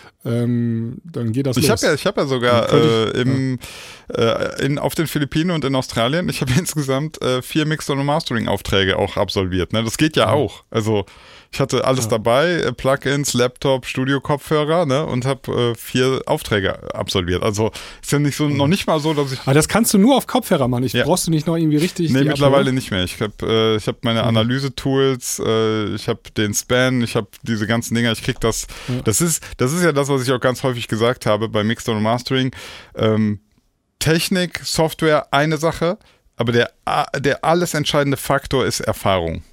ähm, dann geht das
Ich
los.
habe ja, ich hab ja sogar
Dann könnte
äh, im, äh, in, auf den Philippinen und in Australien, ich habe insgesamt äh, vier Mix- und Mastering-Aufträge auch absolviert. Ne? Das geht ja auch. Also ich hatte alles
Ja.
dabei, äh, Plugins, Laptop, Studio-Kopfhörer, ne? Und habe äh, vier Aufträge absolviert. Also ist ja nicht so, noch nicht mal so, dass ich
Aber das kannst du nur auf Kopfhörer machen. Ich
Ja.
brauchst du nicht noch irgendwie richtig.
Nee,
die
mittlerweile
Abhörer?
nicht mehr. Ich habe äh, ich hab meine Analyse-Tools, äh, ich habe den Span, ich habe diese ganzen Dinger, ich krieg das.
Ja.
Das ist, das ist ja das, was ich auch ganz häufig gesagt habe bei Mixdown und Mastering. Ähm, Technik, Software, eine Sache, aber der, der alles entscheidende Faktor ist Erfahrung.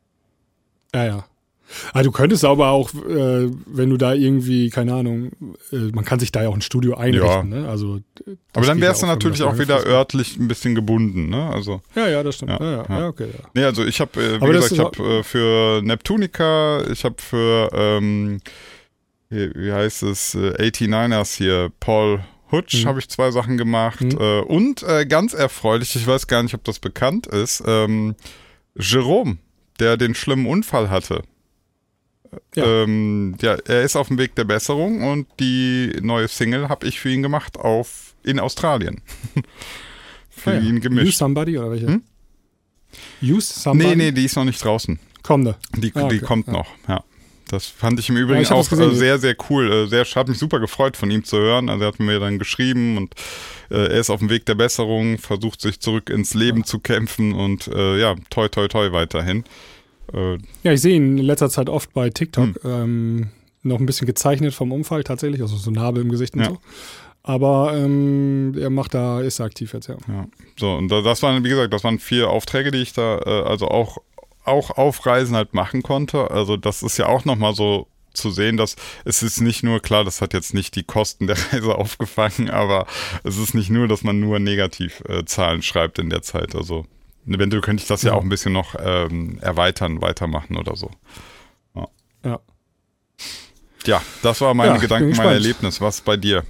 Ja, ja. Ah, du könntest aber auch, äh, wenn du da irgendwie, keine Ahnung, äh, man kann sich da ja auch ein Studio einrichten. Ne? Also, das
Aber dann
geht
wärst
ja
du
auch, wenn
natürlich
das
auch wieder
langfristig-
örtlich ein bisschen gebunden. Ne? Also,
Ja, ja, das stimmt.
Ja,
Ja, ja,
ja.
ja okay. Ja.
nee, also ich habe, äh, wie
Aber das
gesagt, ich
ist
habe äh, für Neptunica, ich habe für, ähm, wie, wie heißt es, äh, neunundachtzigers hier, Paul Hutch
Mhm.
habe ich zwei Sachen gemacht.
Mhm.
Äh, und äh, ganz erfreulich, ich weiß gar nicht, ob das bekannt ist, ähm, Jerome, der den schlimmen Unfall hatte.
Ja.
Ähm, ja, er ist auf dem Weg der Besserung und die neue Single habe ich für ihn gemacht auf in Australien. für
Ah, ja.
ihn
Use
gemischt.
Somebody oder welche?
Hm?
Use Somebody?
Nee, nee, die ist noch nicht draußen.
Kommende.
Die,
Ah,
die
okay.
kommt
Ja.
noch, ja. Das fand ich im Übrigen
ich hab
auch
das gesehen.
äh, sehr, sehr cool. Äh, sehr, hat mich super gefreut, von ihm zu hören. Also er hat mir dann geschrieben und äh, er ist auf dem Weg der Besserung, versucht sich zurück ins Leben
Ja.
zu kämpfen und äh, ja, toi, toi, toi weiterhin. Äh,
Ja, ich sehe ihn in letzter Zeit oft bei TikTok.
Hm.
Ähm, noch ein bisschen gezeichnet vom Unfall tatsächlich, also so Narbe im Gesicht und
Ja.
so. Aber ähm, er macht da, ist da aktiv jetzt, ja.
ja. So, und da- das waren, wie gesagt, das waren vier Aufträge, die ich da äh, also auch, auch auf Reisen halt machen konnte. Also das ist ja auch nochmal so zu sehen, dass es ist nicht nur, klar, das hat jetzt nicht die Kosten der Reise aufgefangen, aber es ist nicht nur, dass man nur Negativzahlen äh, schreibt in der Zeit. Also eventuell könnte ich das ja,
Ja.
auch ein bisschen noch ähm, erweitern, weitermachen oder so. Ja,
Ja.
ja das war meine
Ja, ich bin
Gedanken, mein
gespannt.
Erlebnis. Was bei dir?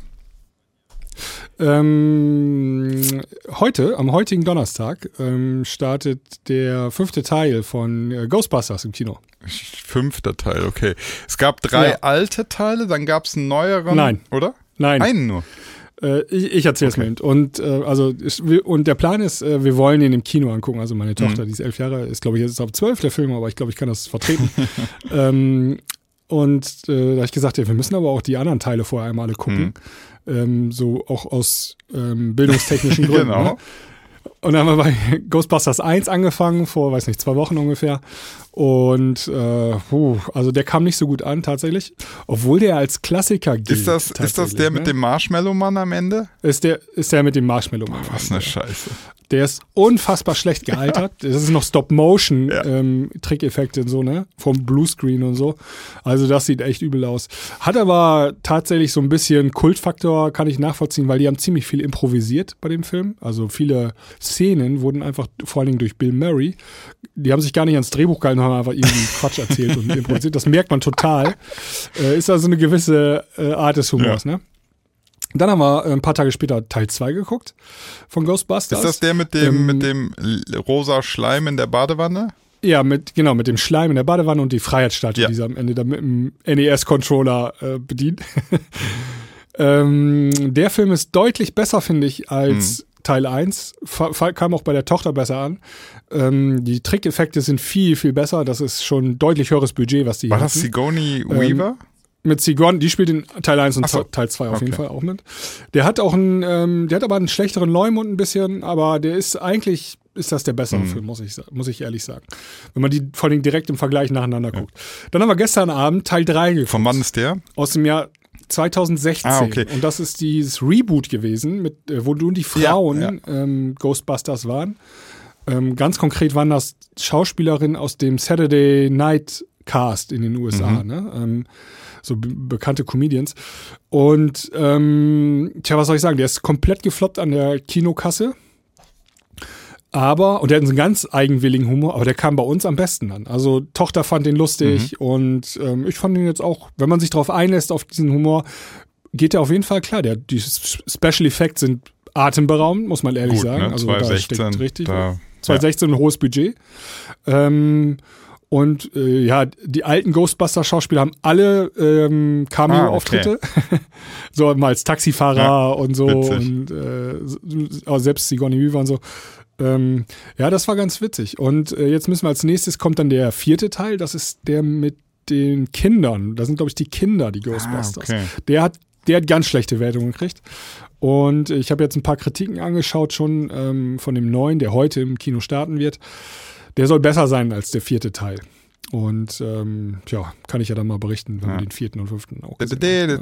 Ähm, heute, am heutigen Donnerstag, ähm, startet der fünfte Teil von äh, Ghostbusters im Kino.
Fünfter Teil, okay. Es gab drei
Ja.
alte Teile, dann gab es einen neueren,
Nein.
oder?
Nein,
Einen nur.
äh, ich, ich erzähle es
Okay.
mit. Und äh, also ich, wir- und der Plan ist, äh, wir wollen ihn im Kino angucken. Also meine Tochter,
Mhm.
die ist elf Jahre, ist glaube ich jetzt auf zwölf der Film, aber ich glaube, ich kann das vertreten. ähm, und äh, da habe ich gesagt, ja, wir müssen aber auch die anderen Teile vorher einmal alle gucken. Ähm, so auch aus ähm, bildungstechnischen Gründen.
Genau.
Ne? Und dann haben wir bei Ghostbusters eins angefangen, vor, weiß nicht, zwei Wochen ungefähr. Und äh, puh, also der kam nicht so gut an tatsächlich, obwohl der als Klassiker gilt.
Ist das, ist das
tatsächlich,
der mit
ne?
dem Marshmallow-Mann am Ende?
Ist der, ist der mit dem Marshmallow.
Was eine Scheiße.
Der ist unfassbar schlecht gealtert. Das ist noch
Ja.
Stop-Motion-Trickeffekte und so, ne? Vom Bluescreen und so. Also das sieht echt übel aus. Hat aber tatsächlich so ein bisschen Kultfaktor, kann ich nachvollziehen, weil die haben ziemlich viel improvisiert bei dem Film. Also viele Szenen wurden einfach, vor allen Dingen durch Bill Murray, die haben sich gar nicht ans Drehbuch gehalten, haben einfach irgendwie Quatsch erzählt und improvisiert. Das merkt man total. Äh, ist also eine gewisse äh, Art des Humors, ne? Dann haben wir äh, ein paar Tage später Teil zwei geguckt von Ghostbusters.
Ist das der mit dem,
Ähm,
mit dem l- rosa Schleim in der Badewanne?
Ja, mit, genau, mit dem Schleim in der Badewanne und die Freiheitsstatue,
Ja.
die sie am Ende dann mit dem N E S-Controller äh, bedient. ähm, der Film ist deutlich besser, finde ich, als
Mhm.
Teil eins. Fa- fa- kam auch bei der Tochter besser an. Ähm, die Trickeffekte sind viel, viel besser. Das ist schon ein deutlich höheres Budget, was die
War
hier
das
hatten.
Sigourney Weaver?
Mit Sigourney, die spielt in Teil eins und
Ach so.
Teil zwei auf
Okay.
jeden Fall auch mit. Der hat auch einen, ähm, der hat aber einen schlechteren Leumund ein bisschen, aber der ist eigentlich, ist das der bessere
Mhm.
Film, muss ich, sa- muss ich ehrlich sagen. Wenn man die vor allem direkt im Vergleich nacheinander guckt. Dann haben wir gestern Abend Teil drei geguckt.
Von wann ist der?
Aus dem Jahr zwanzig sechzehn.
Ah, okay.
Und das ist dieses Reboot gewesen, mit, äh, wo nun die Frauen
Ja,
Ähm, Ghostbusters waren. Ähm, ganz konkret waren das Schauspielerinnen aus dem Saturday Night Cast in den U S A,
Mhm.
ne? Ähm, so be bekannte Comedians. Und ähm, tja, was soll ich sagen? Der ist komplett gefloppt an der Kinokasse. Aber, und der hat einen ganz eigenwilligen Humor, aber der kam bei uns am besten an. Also Tochter fand den lustig mhm. und ähm, ich fand ihn jetzt auch, wenn man sich darauf einlässt, auf diesen Humor, geht der auf jeden Fall klar. Der, die Special Effects sind atemberaubend, muss man ehrlich
Gut,
sagen.
Ne?
Also
zwanzig sechzehn,
da steckt richtig.
Da,
zwanzig sechzehn ja. ein hohes Budget. Ähm, und äh, ja, die alten Ghostbuster-Schauspieler haben alle ähm, Cameo-Auftritte. Ah, okay. So mal als Taxifahrer ja, und so. Witzig. Und äh, selbst Sigourney Weaver und so. Ähm, ja, das war ganz witzig. Und äh, jetzt müssen wir als nächstes, kommt dann der vierte Teil. Das ist der mit den Kindern. Da sind, glaube ich, die Kinder, die Ghostbusters. Ah, okay. Der hat, der hat ganz schlechte Wertungen gekriegt. Und ich habe jetzt ein paar Kritiken angeschaut schon ähm, von dem neuen, der heute im Kino starten wird. Der soll besser sein als der vierte Teil. Und ähm, ja, kann ich ja dann mal berichten, wenn ja. wir den vierten und fünften auch gesehen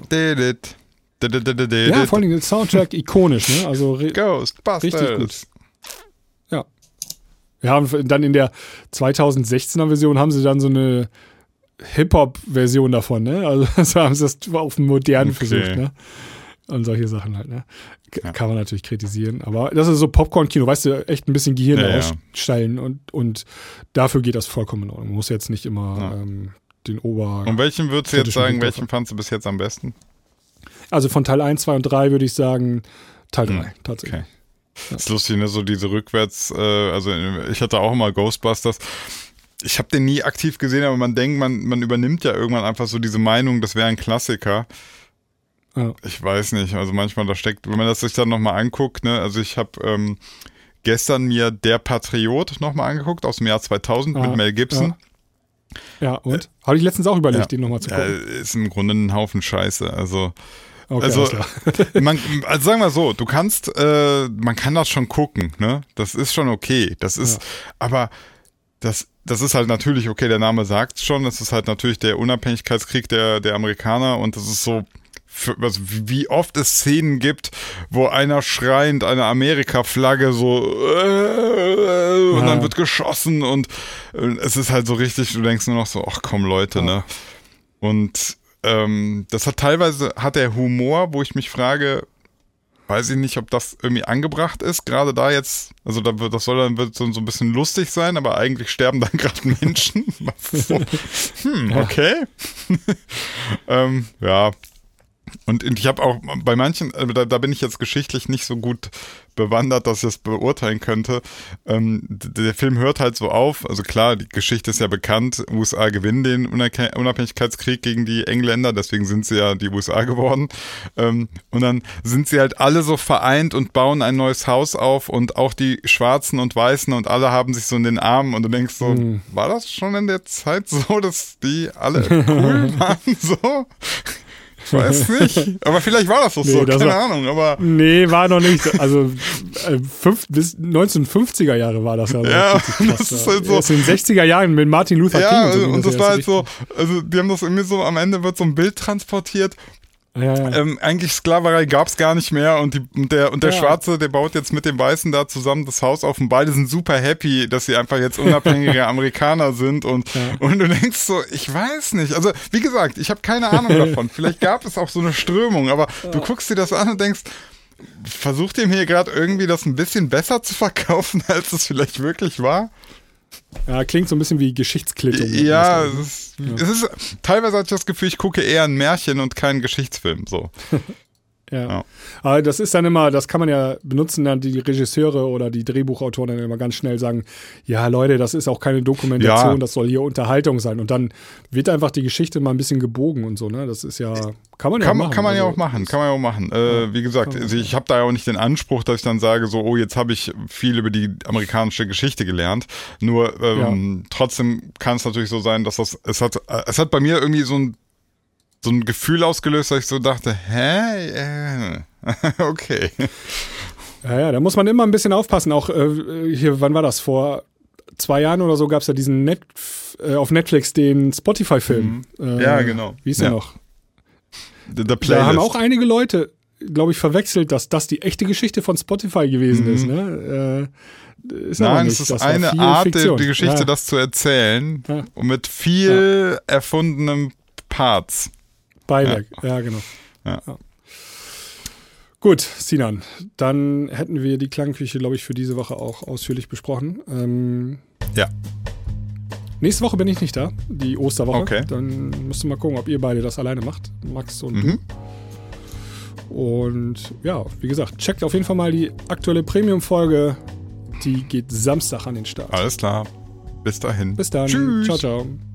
haben. Ja, vor allem der Soundtrack ikonisch, ne? Also
Ghostbusters.
Richtig gut. Ja. Wir haben dann in der zweitausendsechzehner Version haben sie dann so eine Hip-Hop-Version davon, ne? Also, also haben sie das auf dem modernen okay. versucht, ne? Und solche Sachen halt, ne? K- ja. Kann man natürlich kritisieren. Aber das ist so Popcorn-Kino, weißt du, echt ein bisschen Gehirn ja, ausstellen ja. und, und dafür geht das vollkommen in Ordnung. Man muss jetzt nicht immer ja. ähm, den Ober...
Und welchen würdest du jetzt sagen, welchen fandst du bis jetzt am besten?
Also von Teil eins, zwei und drei würde ich sagen Teil drei, hm. tatsächlich.
Okay. Ja. Das ist lustig, ne? So diese rückwärts, äh, also ich hatte auch immer Ghostbusters. Ich habe den nie aktiv gesehen, aber man denkt, man, man übernimmt ja irgendwann einfach so diese Meinung, das wäre ein Klassiker. Ja. Ich weiß nicht, also manchmal da steckt, wenn man das sich dann nochmal anguckt, ne, also ich habe ähm, gestern mir Der Patriot nochmal angeguckt, aus dem Jahr zweitausend ah, mit Mel Gibson.
Ja, ja und? Äh, habe ich letztens auch überlegt, ja, den nochmal zu gucken.
Ja, ist im Grunde ein Haufen Scheiße, also
okay,
also, man, also sagen wir so, du kannst, äh, man kann das schon gucken, ne, das ist schon okay, das ist, ja. aber das Das ist halt natürlich, okay, der Name sagt es schon, das ist halt natürlich der Unabhängigkeitskrieg der, der Amerikaner und das ist so, für, also wie oft es Szenen gibt, wo einer schreiend eine Amerika-Flagge so äh, und ja. dann wird geschossen und äh, es ist halt so richtig, du denkst nur noch so, ach komm Leute, ja. ne? Und ähm, das hat teilweise, hat der Humor, wo ich mich frage, weiß ich nicht, ob das irgendwie angebracht ist, gerade da jetzt, also da wird, das soll dann wird so, so ein bisschen lustig sein, aber eigentlich sterben dann gerade Menschen. so. Hm, okay. ähm, ja. Und ich habe auch bei manchen, da, da bin ich jetzt geschichtlich nicht so gut bewandert, dass ich das beurteilen könnte. Ähm, der Film hört halt so auf, also klar, die Geschichte ist ja bekannt, U S A gewinnen den Unabhängigkeitskrieg gegen die Engländer, deswegen sind sie ja die U S A geworden. Ähm, und dann sind sie halt alle so vereint und bauen ein neues Haus auf und auch die Schwarzen und Weißen und alle haben sich so in den Armen und du denkst so, hm. war das schon in der Zeit so, dass die alle cool waren, so? Ich weiß nicht, aber vielleicht war das doch nee, so, das keine war, Ahnung. Aber
nee, war noch nicht. Also äh, fünf, bis neunzehnhundertfünfziger Jahre war das ja.
Ja, das ist halt so.
Erst in den sechziger Jahren mit Martin Luther
ja,
King.
Ja, und, so, und das, das war halt so, also die haben das irgendwie so, am Ende wird so ein Bild transportiert. Ja, ja. Ähm, eigentlich Sklaverei gab es gar nicht mehr und, die, und der, und der ja. Schwarze, der baut jetzt mit dem Weißen da zusammen das Haus auf und beide sind super happy, dass sie einfach jetzt unabhängige Amerikaner sind und, ja. und du denkst so, ich weiß nicht, also wie gesagt, ich habe keine Ahnung davon, vielleicht gab es auch so eine Strömung, aber ja. du guckst dir das an und denkst, versucht ihr mir hier gerade irgendwie das ein bisschen besser zu verkaufen, als es vielleicht wirklich war?
Ja, klingt so ein bisschen wie Geschichtsklittung.
Ja, es ist, ja. es ist, teilweise hatte ich das Gefühl, ich gucke eher ein Märchen und keinen Geschichtsfilm, so.
Ja. ja. Aber das ist dann immer, das kann man ja benutzen, dann die Regisseure oder die Drehbuchautoren dann immer ganz schnell sagen, ja Leute, das ist auch keine Dokumentation, ja. das soll hier Unterhaltung sein. Und dann wird einfach die Geschichte mal ein bisschen gebogen und so, ne? Das ist ja, kann man ja
kann,
auch machen.
Kann man
also,
ja auch machen, kann man ja auch machen. Äh, ja, wie gesagt, also ich habe da ja auch nicht den Anspruch, dass ich dann sage, so, oh, jetzt habe ich viel über die amerikanische Geschichte gelernt. Nur ähm, ja. trotzdem kann es natürlich so sein, dass das, es hat, es hat bei mir irgendwie so ein so ein Gefühl ausgelöst, dass ich so dachte, hä? Äh, okay.
Ja, ja, da muss man immer ein bisschen aufpassen. Auch äh, hier, wann war das? Vor zwei Jahren oder so gab es ja diesen Net, äh, auf Netflix den Spotify-Film.
Mhm. Äh, ja, genau.
Wie ist
ja.
der noch?
The, the
da haben auch einige Leute, glaube ich, verwechselt, dass das die echte Geschichte von Spotify gewesen mhm. ist. Ne? Äh, ist
Nein,
nicht.
es ist
das
eine Art, die, die Geschichte, ja. das zu erzählen. Ja. Und mit viel ja. erfundenem Parts.
Beiwerk, ja, ja genau.
Ja. Ja.
Gut, Sinan, dann hätten wir die Klangküche, glaube ich, für diese Woche auch ausführlich besprochen. Ähm,
ja.
Nächste Woche bin ich nicht da, die Osterwoche.
Okay.
Dann müsst ihr mal gucken, ob ihr beide das alleine macht, Max und
Mhm.
du. Und ja, wie gesagt, checkt auf jeden Fall mal die aktuelle Premium-Folge. Die geht Samstag an den Start.
Alles klar. Bis dahin.
Bis dann.
Tschüss.
Ciao, ciao.